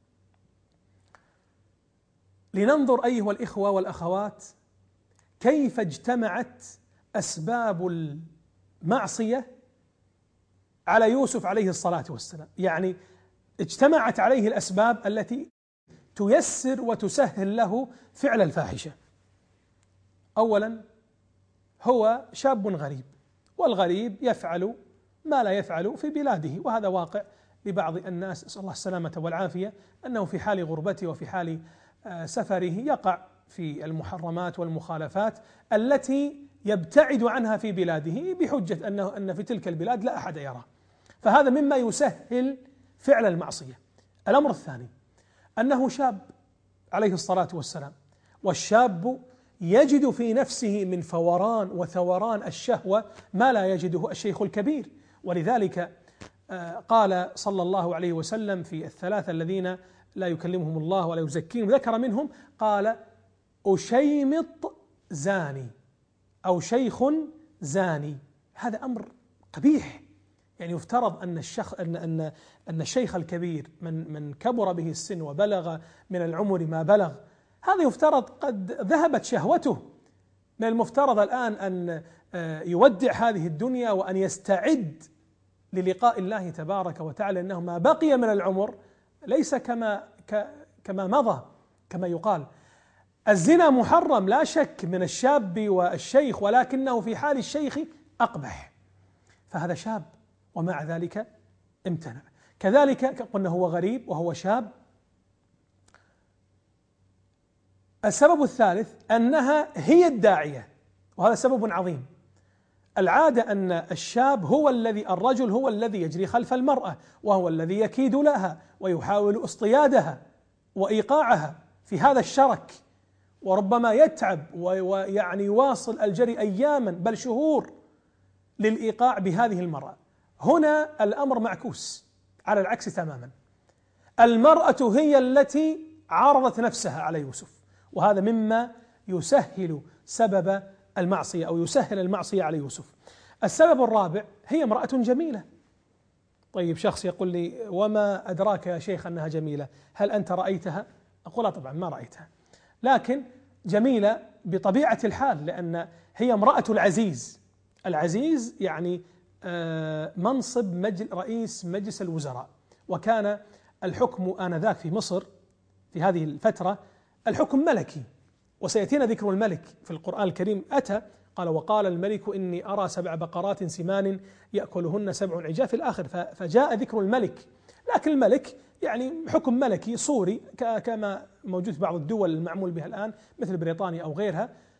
لننظر أيها الإخوة والأخوات كيف اجتمعت أسباب المعصية على يوسف عليه الصلاة والسلام. يعني اجتمعت عليه الأسباب التي تيسر وتسهل له فعل الفاحشة. أولا هو شاب غريب، والغريب يفعل ما لا يفعل في بلاده، وهذا واقع لبعض الناس، نسأل الله السلامة والعافية، أنه في حال غربته وفي حال سفره يقع في المحرمات والمخالفات التي يبتعد عنها في بلاده بحجة أن في تلك البلاد لا أحد يراه، فهذا مما يسهل فعل المعصية. الأمر الثاني أنه شاب عليه الصلاة والسلام، والشاب يجد في نفسه من فوران وثوران الشهوة ما لا يجده الشيخ الكبير. ولذلك قال صلى الله عليه وسلم في الثلاثة الذين لا يكلمهم الله ولا يزكيهم، ذكر منهم قال أشيمط زاني أو شيخ زاني. هذا أمر قبيح. يعني يفترض أن الشيخ الكبير من كبر به السن وبلغ من العمر ما بلغ، هذا يفترض قد ذهبت شهوته. من المفترض الآن أن يودع هذه الدنيا وأن يستعد للقاء الله تبارك وتعالى، أنه ما بقي من العمر ليس كما مضى، كما يقال. الزنا محرم لا شك من الشاب والشيخ، ولكنه في حال الشيخ أقبح. فهذا شاب ومع ذلك امتنع. كذلك قلنا هو غريب وهو شاب. السبب الثالث أنها هي الداعية، وهذا سبب عظيم. العادة أن الرجل هو الذي يجري خلف المرأة، وهو الذي يكيد لها ويحاول اصطيادها وإيقاعها في هذا الشرك، وربما يتعب ويعني يواصل الجري أياما بل شهور للإيقاع بهذه المرأة. هنا الأمر معكوس على العكس تماما. المرأة هي التي عرضت نفسها على يوسف، وهذا مما يسهل سبب المعصية أو يسهل المعصية على يوسف. السبب الرابع هي امرأة جميلة. طيب شخص يقول لي وما أدراك يا شيخ أنها جميلة؟ هل أنت رأيتها؟ أقول لا طبعا ما رأيتها، لكن جميلة بطبيعة الحال، لأن هي امرأة العزيز. العزيز يعني منصب رئيس مجلس الوزراء، وكان الحكم آنذاك في مصر في هذه الفترة الحكم ملكي، وسيأتينا ذكر الملك في القرآن الكريم. أتى قال وقال الملك إني أرى 7 بقرات سمان يأكلهن 7 عجاف في الآخر، فجاء ذكر الملك. لكن الملك يعني حكم ملكي صوري كما موجود في بعض الدول المعمول بها الآن مثل بريطانيا أو غيرها،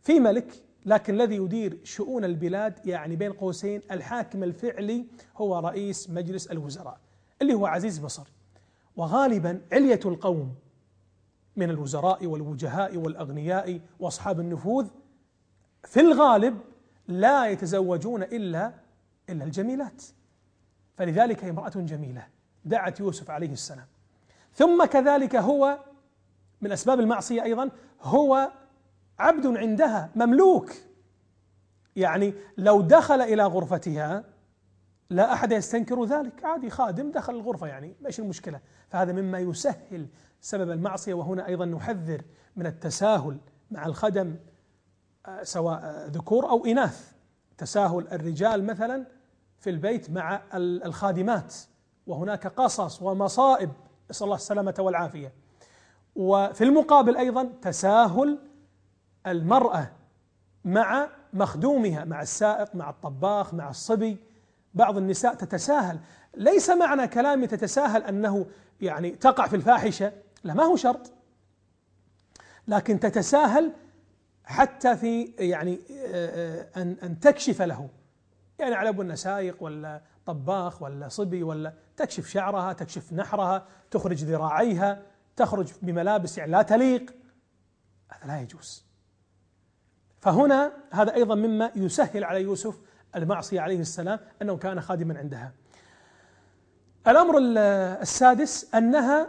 في ملك، لكن الذي يدير شؤون البلاد يعني بين قوسين الحاكم الفعلي هو رئيس مجلس الوزراء اللي هو عزيز مصر. وغالبا علية القوم من الوزراء والوجهاء والأغنياء وأصحاب النفوذ في الغالب لا يتزوجون إلا الجميلات، فلذلك هي امرأة جميلة دعت يوسف عليه السلام. ثم كذلك هو من أسباب المعصية أيضا هو عبد عندها مملوك، يعني لو دخل إلى غرفتها لا أحد يستنكر ذلك، عادي خادم دخل الغرفة يعني ايش المشكلة؟ فهذا مما يسهل سبب المعصية. وهنا أيضا نحذر من التساهل مع الخدم سواء ذكور أو إناث، تساهل الرجال مثلا في البيت مع الخادمات، وهناك قصص ومصائب نسأل الله السلامة والعافية. وفي المقابل أيضا تساهل المرأة مع مخدومها، مع السائق، مع الطباخ، مع الصبي. بعض النساء تتساهل، ليس معنى كلامي تتساهل أنه يعني تقع في الفاحشة، لا ما هو شرط، لكن تتساهل حتى في يعني أن تكشف له، يعني على أبونا سائق ولا طباخ ولا صبي، ولا تكشف شعرها، تكشف نحرها، تخرج ذراعيها، تخرج بملابس يعني لا تليق، هذا لا يجوز. فهنا هذا أيضا مما يسهل على يوسف المعصية عليه السلام أنه كان خادما عندها. الأمر السادس أنها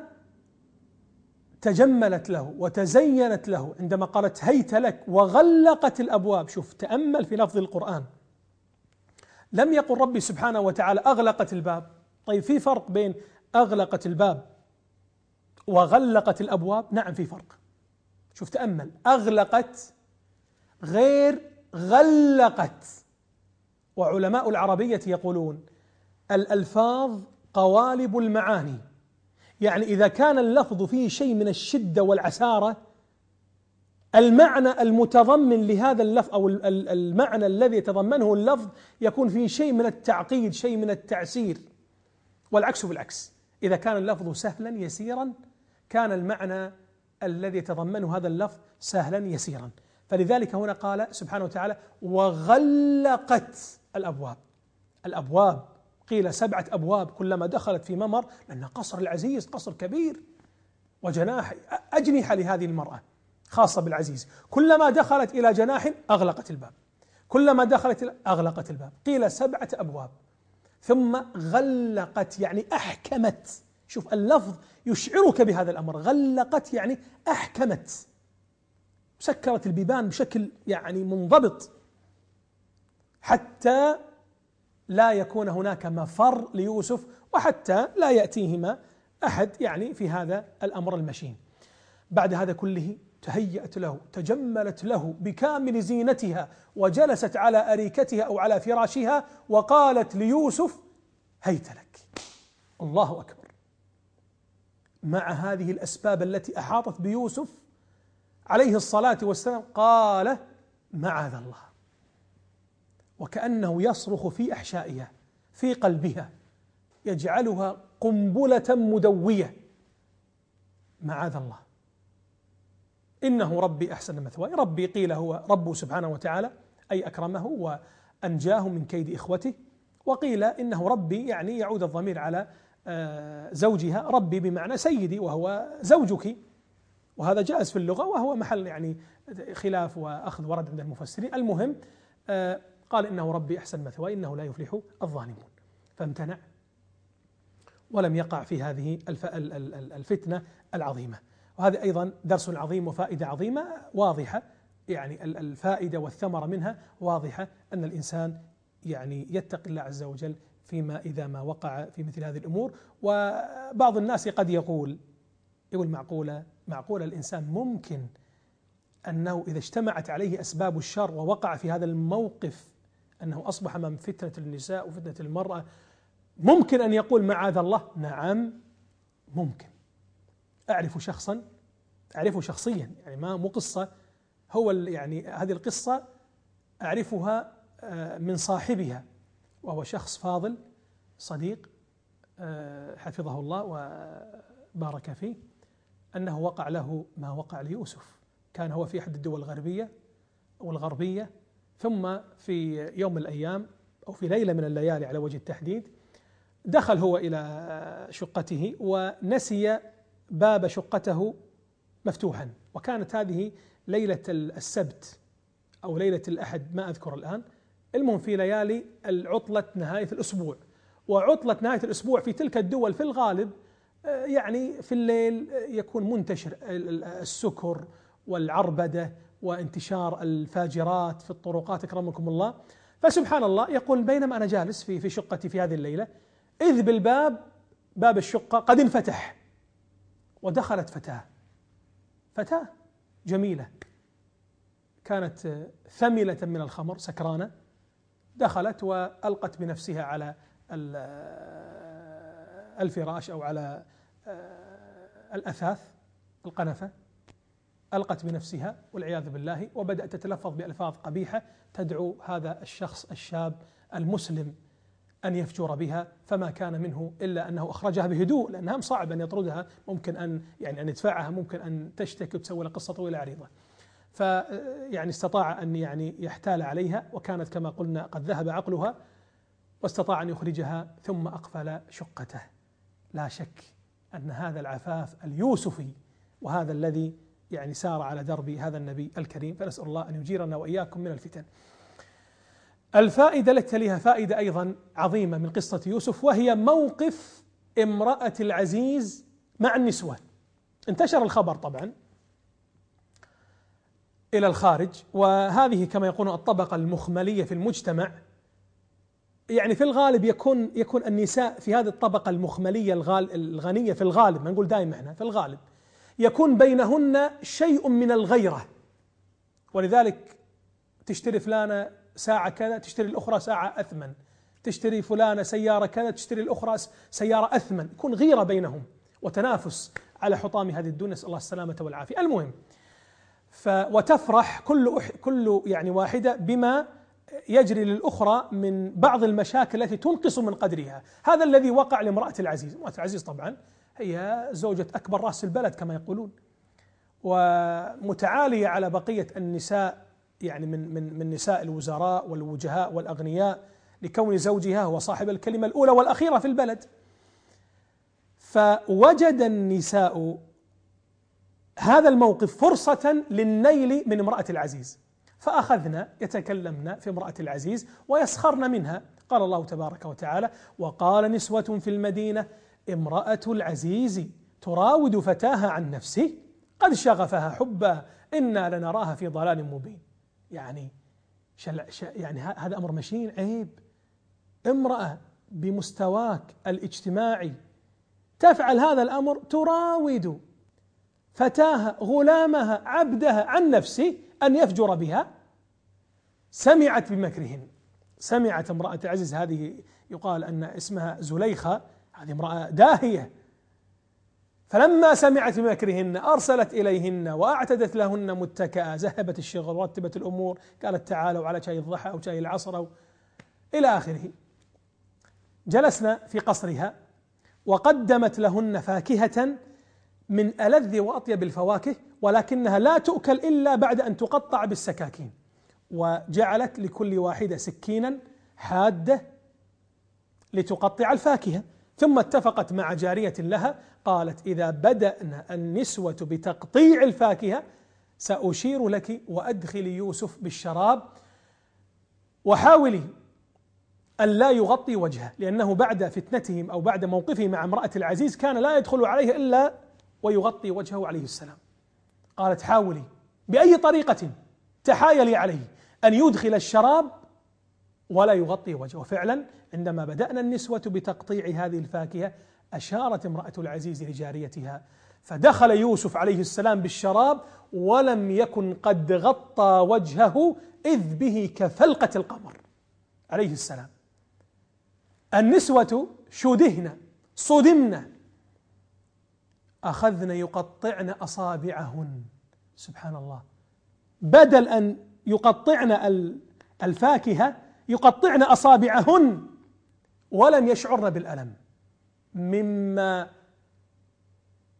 تجملت له وتزينت له عندما قالت هيت لك وغلقت الأبواب. شوف تأمل في لفظ القرآن، لم يقل ربي سبحانه وتعالى أغلقت الباب. طيب في فرق بين أغلقت الباب وغلقت الأبواب؟ نعم في فرق. شوف تأمل، أغلقت غير غلقت. وعلماء العربية يقولون الألفاظ قوالب المعاني، يعني إذا كان اللفظ فيه شيء من الشدة والعسارة، المعنى المتضمن لهذا اللفظ أو المعنى الذي يتضمنه اللفظ يكون فيه شيء من التعقيد، شيء من التعسير. والعكس بالعكس، إذا كان اللفظ سهلا يسيرا كان المعنى الذي يتضمنه هذا اللفظ سهلا يسيرا. فلذلك هنا قال سبحانه وتعالى وغلقت الأبواب. الأبواب قيل 7 أبواب كلما دخلت في ممر، لأن قصر العزيز قصر كبير وجناح أجنحة لهذه المرأة خاصة بالعزيز، كلما دخلت إلى جناح أغلقت الباب، كلما دخلت أغلقت الباب. قيل 7 أبواب ثم غلقت يعني أحكمت. شوف اللفظ يشعرك بهذا الأمر، غلقت يعني أحكمت، سكرت البيبان بشكل يعني منضبط حتى لا يكون هناك مفر ليوسف، وحتى لا يأتيهما أحد يعني في هذا الأمر المشين. بعد هذا كله تهيأت له، تجملت له بكامل زينتها، وجلست على أريكتها أو على فراشها وقالت ليوسف هيت لك. الله أكبر. مع هذه الأسباب التي أحاطت بيوسف عليه الصلاة والسلام قال معاذ الله، وكأنه يصرخ في أحشائها في قلبها، يجعلها قنبلة مدوية. معاذ الله، إنه ربي أحسن مثواي. ربي قيل هو ربه سبحانه وتعالى أي أكرمه وأنجاه من كيد إخوته، وقيل إنه ربي يعني يعود الضمير على زوجها، ربي بمعنى سيدي وهو زوجك، وهذا جائز في اللغة وهو محل يعني خلاف وأخذ ورد عند المفسرين. المهم قال إنه ربي أحسن مثواي إنه لا يفلح الظالمون، فامتنع ولم يقع في هذه الفتنة العظيمة. وهذا أيضا درس عظيم وفائدة عظيمة واضحة، يعني الفائدة والثمرة منها واضحة، أن الإنسان يعني يتقي الله عز وجل فيما إذا ما وقع في مثل هذه الأمور. وبعض الناس قد يقول معقولة الإنسان ممكن أنه إذا اجتمعت عليه أسباب الشر ووقع في هذا الموقف أنه أصبح أمام فتنة النساء وفتنة المرأة ممكن أن يقول معاذ الله؟ نعم ممكن. أعرف شخصيا يعني مو قصة، هو يعني هذه القصة أعرفها من صاحبها، وهو شخص فاضل صديق حفظه الله وبارك فيه، أنه وقع له ما وقع ليوسف. كان هو في أحد الدول الغربية والغربية. ثم في يوم من الأيام أو في ليلة من الليالي على وجه التحديد دخل هو إلى شقته ونسي باب شقته مفتوحا، وكانت هذه ليلة السبت أو ليلة الأحد ما أذكر الآن. المهم في ليالي العطلة نهاية الأسبوع، وعطلة نهاية الأسبوع في تلك الدول في الغالب يعني في الليل يكون منتشر السكر والعربدة وانتشار الفاجرات في الطرقات أكرمكم الله. فسبحان الله يقول بينما أنا جالس في شقتي في هذه الليلة إذ بالباب، باب الشقة قد انفتح ودخلت فتاة جميلة كانت ثملة من الخمر سكرانة، دخلت وألقت بنفسها على الفراش أو على الأثاث القنفة، ألقت بنفسها والعياذ بالله، وبدأت تتلفظ بألفاظ قبيحة تدعو هذا الشخص الشاب المسلم أن يفجر بها، فما كان منه إلا أنه أخرجها بهدوء، لأنها صعب أن يطردها، ممكن أن يدفعها، ممكن أن تشتكي وتسوي لها قصة طويلة عريضة. فيعني استطاع أن يحتال عليها، وكانت كما قلنا قد ذهب عقلها، واستطاع أن يخرجها ثم أقفل شقته. لا شك أن هذا العفاف اليوسفي وهذا الذي يعني سار على درب هذا النبي الكريم، فنسأل الله أن يجيرنا وإياكم من الفتن. الفائدة التي تليها فائدة أيضا عظيمة من قصة يوسف، وهي موقف امرأة العزيز مع النسوة. انتشر الخبر طبعا إلى الخارج، وهذه كما يقولون الطبقة المخملية في المجتمع، يعني في الغالب يكون النساء في هذه الطبقة المخملية الغنية في الغالب، ما نقول دائما احنا، في الغالب يكون بينهن شيء من الغيرة، ولذلك تشتري فلانة ساعة كذا تشتري الأخرى ساعة أثمن، تشتري فلانة سيارة كذا تشتري الأخرى سيارة أثمن، يكون غيرة بينهم وتنافس على حطام هذه الدنيا، نسأل الله السلامة والعافية. المهم وتفرح كل يعني واحدة بما يجري للأخرى من بعض المشاكل التي تنقص من قدرها. هذا الذي وقع لامرأة العزيز. امرأة العزيز طبعا هي زوجة أكبر رأس البلد كما يقولون، ومتعالية على بقية النساء، يعني من نساء الوزراء والوجهاء والأغنياء، لكون زوجها هو صاحب الكلمة الأولى والأخيرة في البلد. فوجد النساء هذا الموقف فرصة للنيل من امرأة العزيز، فأخذنا يتكلمن في امرأة العزيز ويسخرن منها. قال الله تبارك وتعالى: وقال نسوة في المدينة امرأة العزيز تراود فتاها عن نفسه قد شغفها حبا إنا لنراها في ضلال مبين. يعني يعني هذا أمر مشين، عيب. امرأة بمستواك الاجتماعي تفعل هذا الأمر، تراود فتاها غلامها عبدها عن نفسه أن يفجر بها. سمعت بمكرهن، سمعت امرأة العزيز، هذه يقال أن اسمها زليخة، هذه امرأة داهية، فلما سمعت بمكرهن أرسلت إليهن وأعتدت لهن متكئا، ذهبت الشغل ورتبت الأمور، قالت تعالوا على شاي الضحى أو شاي العصر أو إلى آخره. جلسنا في قصرها وقدمت لهن فاكهة من ألذ وأطيب الفواكه، ولكنها لا تؤكل إلا بعد أن تقطع بالسكاكين، وجعلت لكل واحدة سكينا حادة لتقطع الفاكهة. ثم اتفقت مع جارية لها قالت: إذا بدأنا النسوة بتقطيع الفاكهة سأشير لك وأدخل يوسف بالشراب، وحاولي أن لا يغطي وجهه، لأنه بعد فتنتهم أو بعد موقفه مع امرأة العزيز كان لا يدخل عليه إلا ويغطي وجهه عليه السلام. قالت: حاولي بأي طريقة تحايلي عليه أن يدخل الشراب ولا يغطي وجهه. وفعلا عندما بدأنا النسوة بتقطيع هذه الفاكهة أشارت امرأة العزيز لجاريتها، فدخل يوسف عليه السلام بالشراب ولم يكن قد غطى وجهه إذ به كفلقة القمر عليه السلام. النسوة شدهن صدمن، أخذن يقطعن أصابعهن، سبحان الله، بدل أن يقطعن الفاكهة يقطعن أصابعهن ولم يشعرن بالألم مما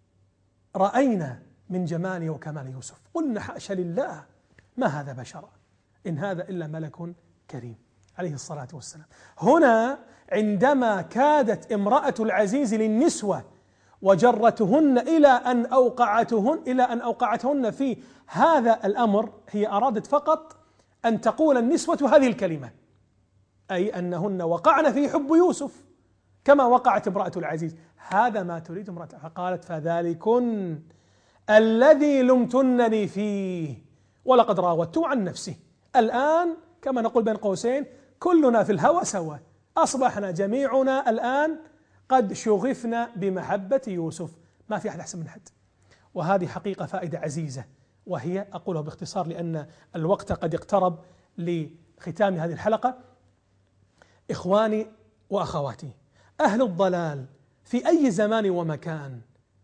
رأينا من جمال وكمال يوسف. قلنا: حاشا لله، ما هذا بشرا، إن هذا إلا ملك كريم عليه الصلاة والسلام. هنا عندما كادت امرأة العزيز للنسوة وجرتهن إلى أن أوقعتهن في هذا الأمر، هي أرادت فقط أن تقول النسوة هذه الكلمة، أي أنهن وقعن في حب يوسف كما وقعت امرأة العزيز. هذا ما تريد امرأة، فقالت فذلكن الذي لمتنني فيه ولقد راودته عن نفسه. الآن كما نقول بين قوسين كلنا في الهوى سوا، أصبحنا جميعنا الآن قد شغفنا بمحبة يوسف، ما في أحد أحسن من أحد. وهذه حقيقة فائدة عزيزة، وهي أقولها باختصار لأن الوقت قد اقترب لختام هذه الحلقة. إخواني وأخواتي، أهل الضلال في أي زمان ومكان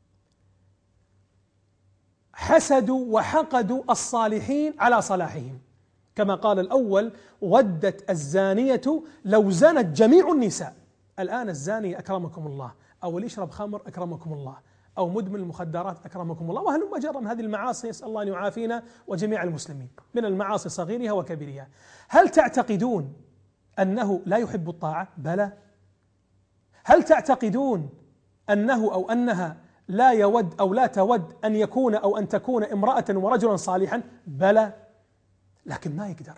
حسدوا وحقدوا الصالحين على صلاحهم، كما قال الأول ودت الزانية لو زنت جميع النساء. الآن الزاني أكرمكم الله، أو اللي يشرب خمر أكرمكم الله، أو مدمن المخدرات أكرمكم الله، وهل مجرى من هذه المعاصي، يسأل الله أن يعافينا وجميع المسلمين من المعاصي صغيرها وكبيرها. هل تعتقدون أنه لا يحب الطاعة؟ بلى. هل تعتقدون أنه أو أنها لا يود أو لا تود أن يكون أو أن تكون امرأة ورجلا صالحا؟ بلى، لكن ما يقدر،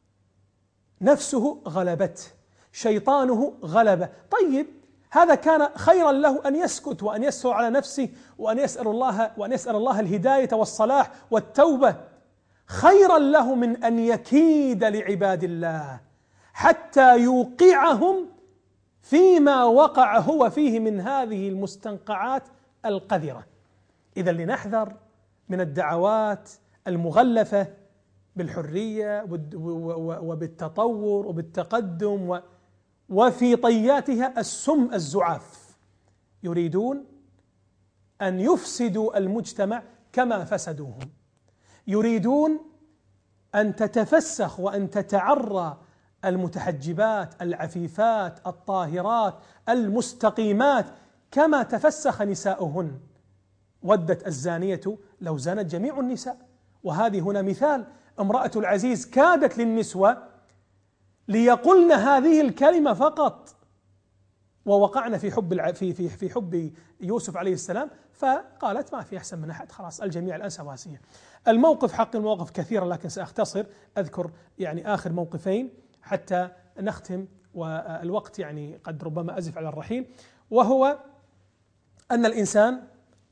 نفسه غلبته، شيطانه غلبه. طيب هذا كان خيرا له أن يسكت وأن يسهو على نفسه وأن يسأل الله الهداية والصلاح والتوبة، خيرا له من أن يكيد لعباد الله حتى يوقعهم فيما وقع هو فيه من هذه المستنقعات القذرة. إذا لنحذر من الدعوات المغلفة بالحرية وبالتطور وبالتقدم وفي طياتها السم الزعاف، يريدون أن يفسدوا المجتمع كما فسدوهم، يريدون أن تتفسخ وأن تتعرى المتحجبات العفيفات الطاهرات المستقيمات كما تفسخ نساؤهن. ودت الزانية لو زنت جميع النساء. وهذه هنا مثال، امرأة العزيز كادت للنسوة ليقولن هذه الكلمة فقط، ووقعنا في حب يوسف عليه السلام، فقالت ما في أحسن من أحد، خلاص الجميع الآن سواسية. الموقف حق المواقف كثيرة، لكن سأختصر أذكر يعني آخر موقفين حتى نختم، والوقت يعني قد ربما أزف على الرحيل. وهو أن الإنسان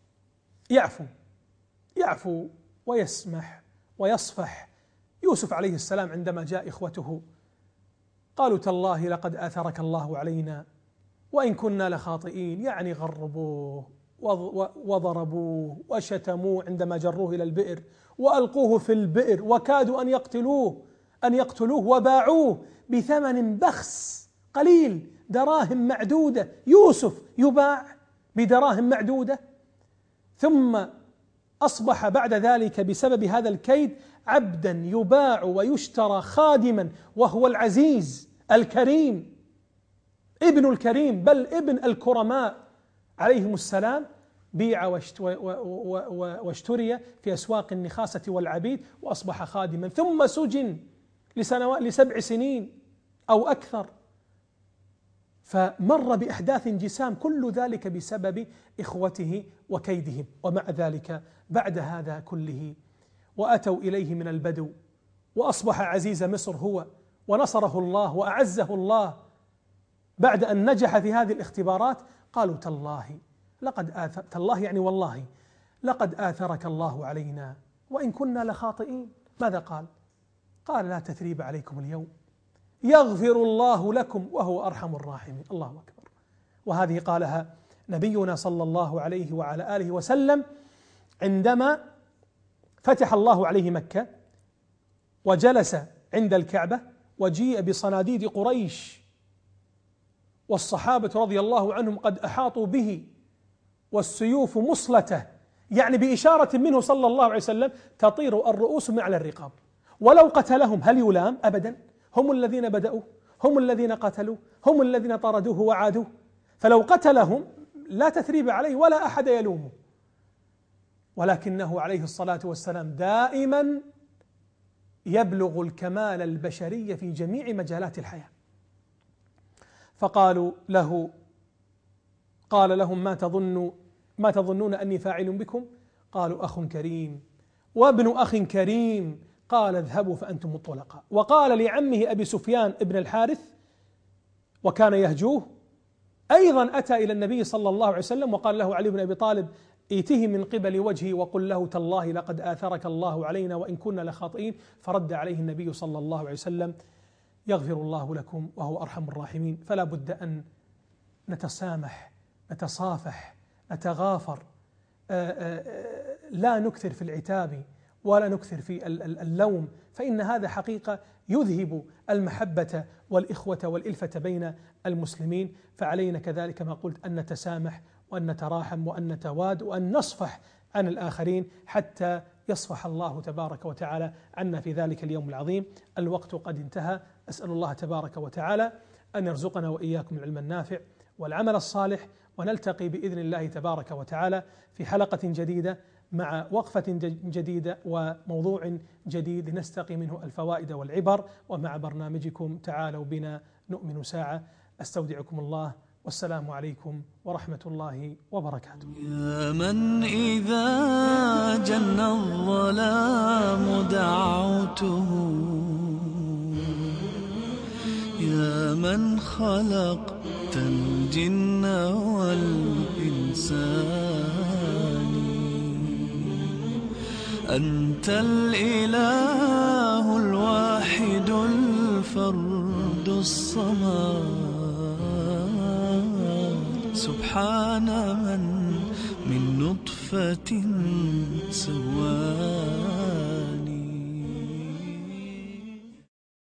يعفو ويسمح ويصفح. يوسف عليه السلام عندما جاء إخوته قالوا تالله لقد آثرك الله علينا وإن كنا لخاطئين، يعني غربوه وضربوه وشتموه عندما جروه إلى البئر وألقوه في البئر وكادوا أن يقتلوه وباعوه بثمن بخس قليل، دراهم معدودة. يوسف يباع بدراهم معدودة، ثم أصبح بعد ذلك بسبب هذا الكيد عبدا يباع ويشترى خادما، وهو العزيز الكريم ابن الكريم بل ابن الكرماء عليهم السلام، بيع واشتري في أسواق النخاسة والعبيد وأصبح خادما، ثم سجن ل7 سنين أو أكثر، فمر بأحداث جسام، كل ذلك بسبب إخوته وكيدهم. ومع ذلك بعد هذا كله وأتوا إليه من البدو وأصبح عزيز مصر هو، ونصره الله وأعزه الله بعد أن نجح في هذه الاختبارات. قالوا تالله يعني والله لقد آثرك الله علينا وإن كنا لخاطئين. ماذا قال؟ قال لا تثريب عليكم اليوم يغفر الله لكم وهو أرحم الراحمين. الله أكبر. وهذه قالها نبينا صلى الله عليه وعلى آله وسلم عندما فتح الله عليه مكة وجلس عند الكعبة وجيء بصناديد قريش والصحابة رضي الله عنهم قد أحاطوا به والسيوف مصلته، يعني بإشارة منه صلى الله عليه وسلم تطير الرؤوس من على الرقاب. ولو قتلهم هل يلام؟ أبدا، هم الذين بدأوا، هم الذين قتلوا، هم الذين طردوه وعادوه، فلو قتلهم لا تثريب عليه ولا أحد يلومه. ولكنه عليه الصلاة والسلام دائما يبلغ الكمال البشري في جميع مجالات الحياة. فقالوا له، قال لهم: ما تظنون أني فاعل بكم؟ قالوا: أخ كريم وابن أخ كريم. قال: اذهبوا فأنتم الطلقاء. وقال لعمه أبي سفيان ابن الحارث وكان يهجوه، أيضا أتى إلى النبي صلى الله عليه وسلم وقال له علي بن أبي طالب: ائته من قبل وجهي وقل له: تالله لقد آثرك الله علينا وإن كنا لخاطئين. فرد عليه النبي صلى الله عليه وسلم: يغفر الله لكم وهو أرحم الراحمين. فلا بد أن نتسامح، نتصافح، نتغافر، لا نكثر في العتاب ولا نكثر في اللوم، فإن هذا حقيقة يذهب المحبة والإخوة والإلفة بين المسلمين. فعلينا كذلك ما قلت أن نتسامح وأن نتراحم وأن نتواد وأن نصفح عن الآخرين حتى يصفح الله تبارك وتعالى عنا في ذلك اليوم العظيم. الوقت قد انتهى. أسأل الله تبارك وتعالى أن يرزقنا وإياكم العلم النافع والعمل الصالح، ونلتقي بإذن الله تبارك وتعالى في حلقة جديدة مع وقفة جديدة وموضوع جديد لنستقي منه الفوائد والعبر، ومع برنامجكم تعالوا بنا نؤمن ساعة. أستودعكم الله، والسلام عليكم ورحمة الله وبركاته. يا من إذا جن الظلام دعوته، يا من خلقت الجن والإنسان، أنت الإله الواحد الفرد الصمد، سبحان من نطفة سواه.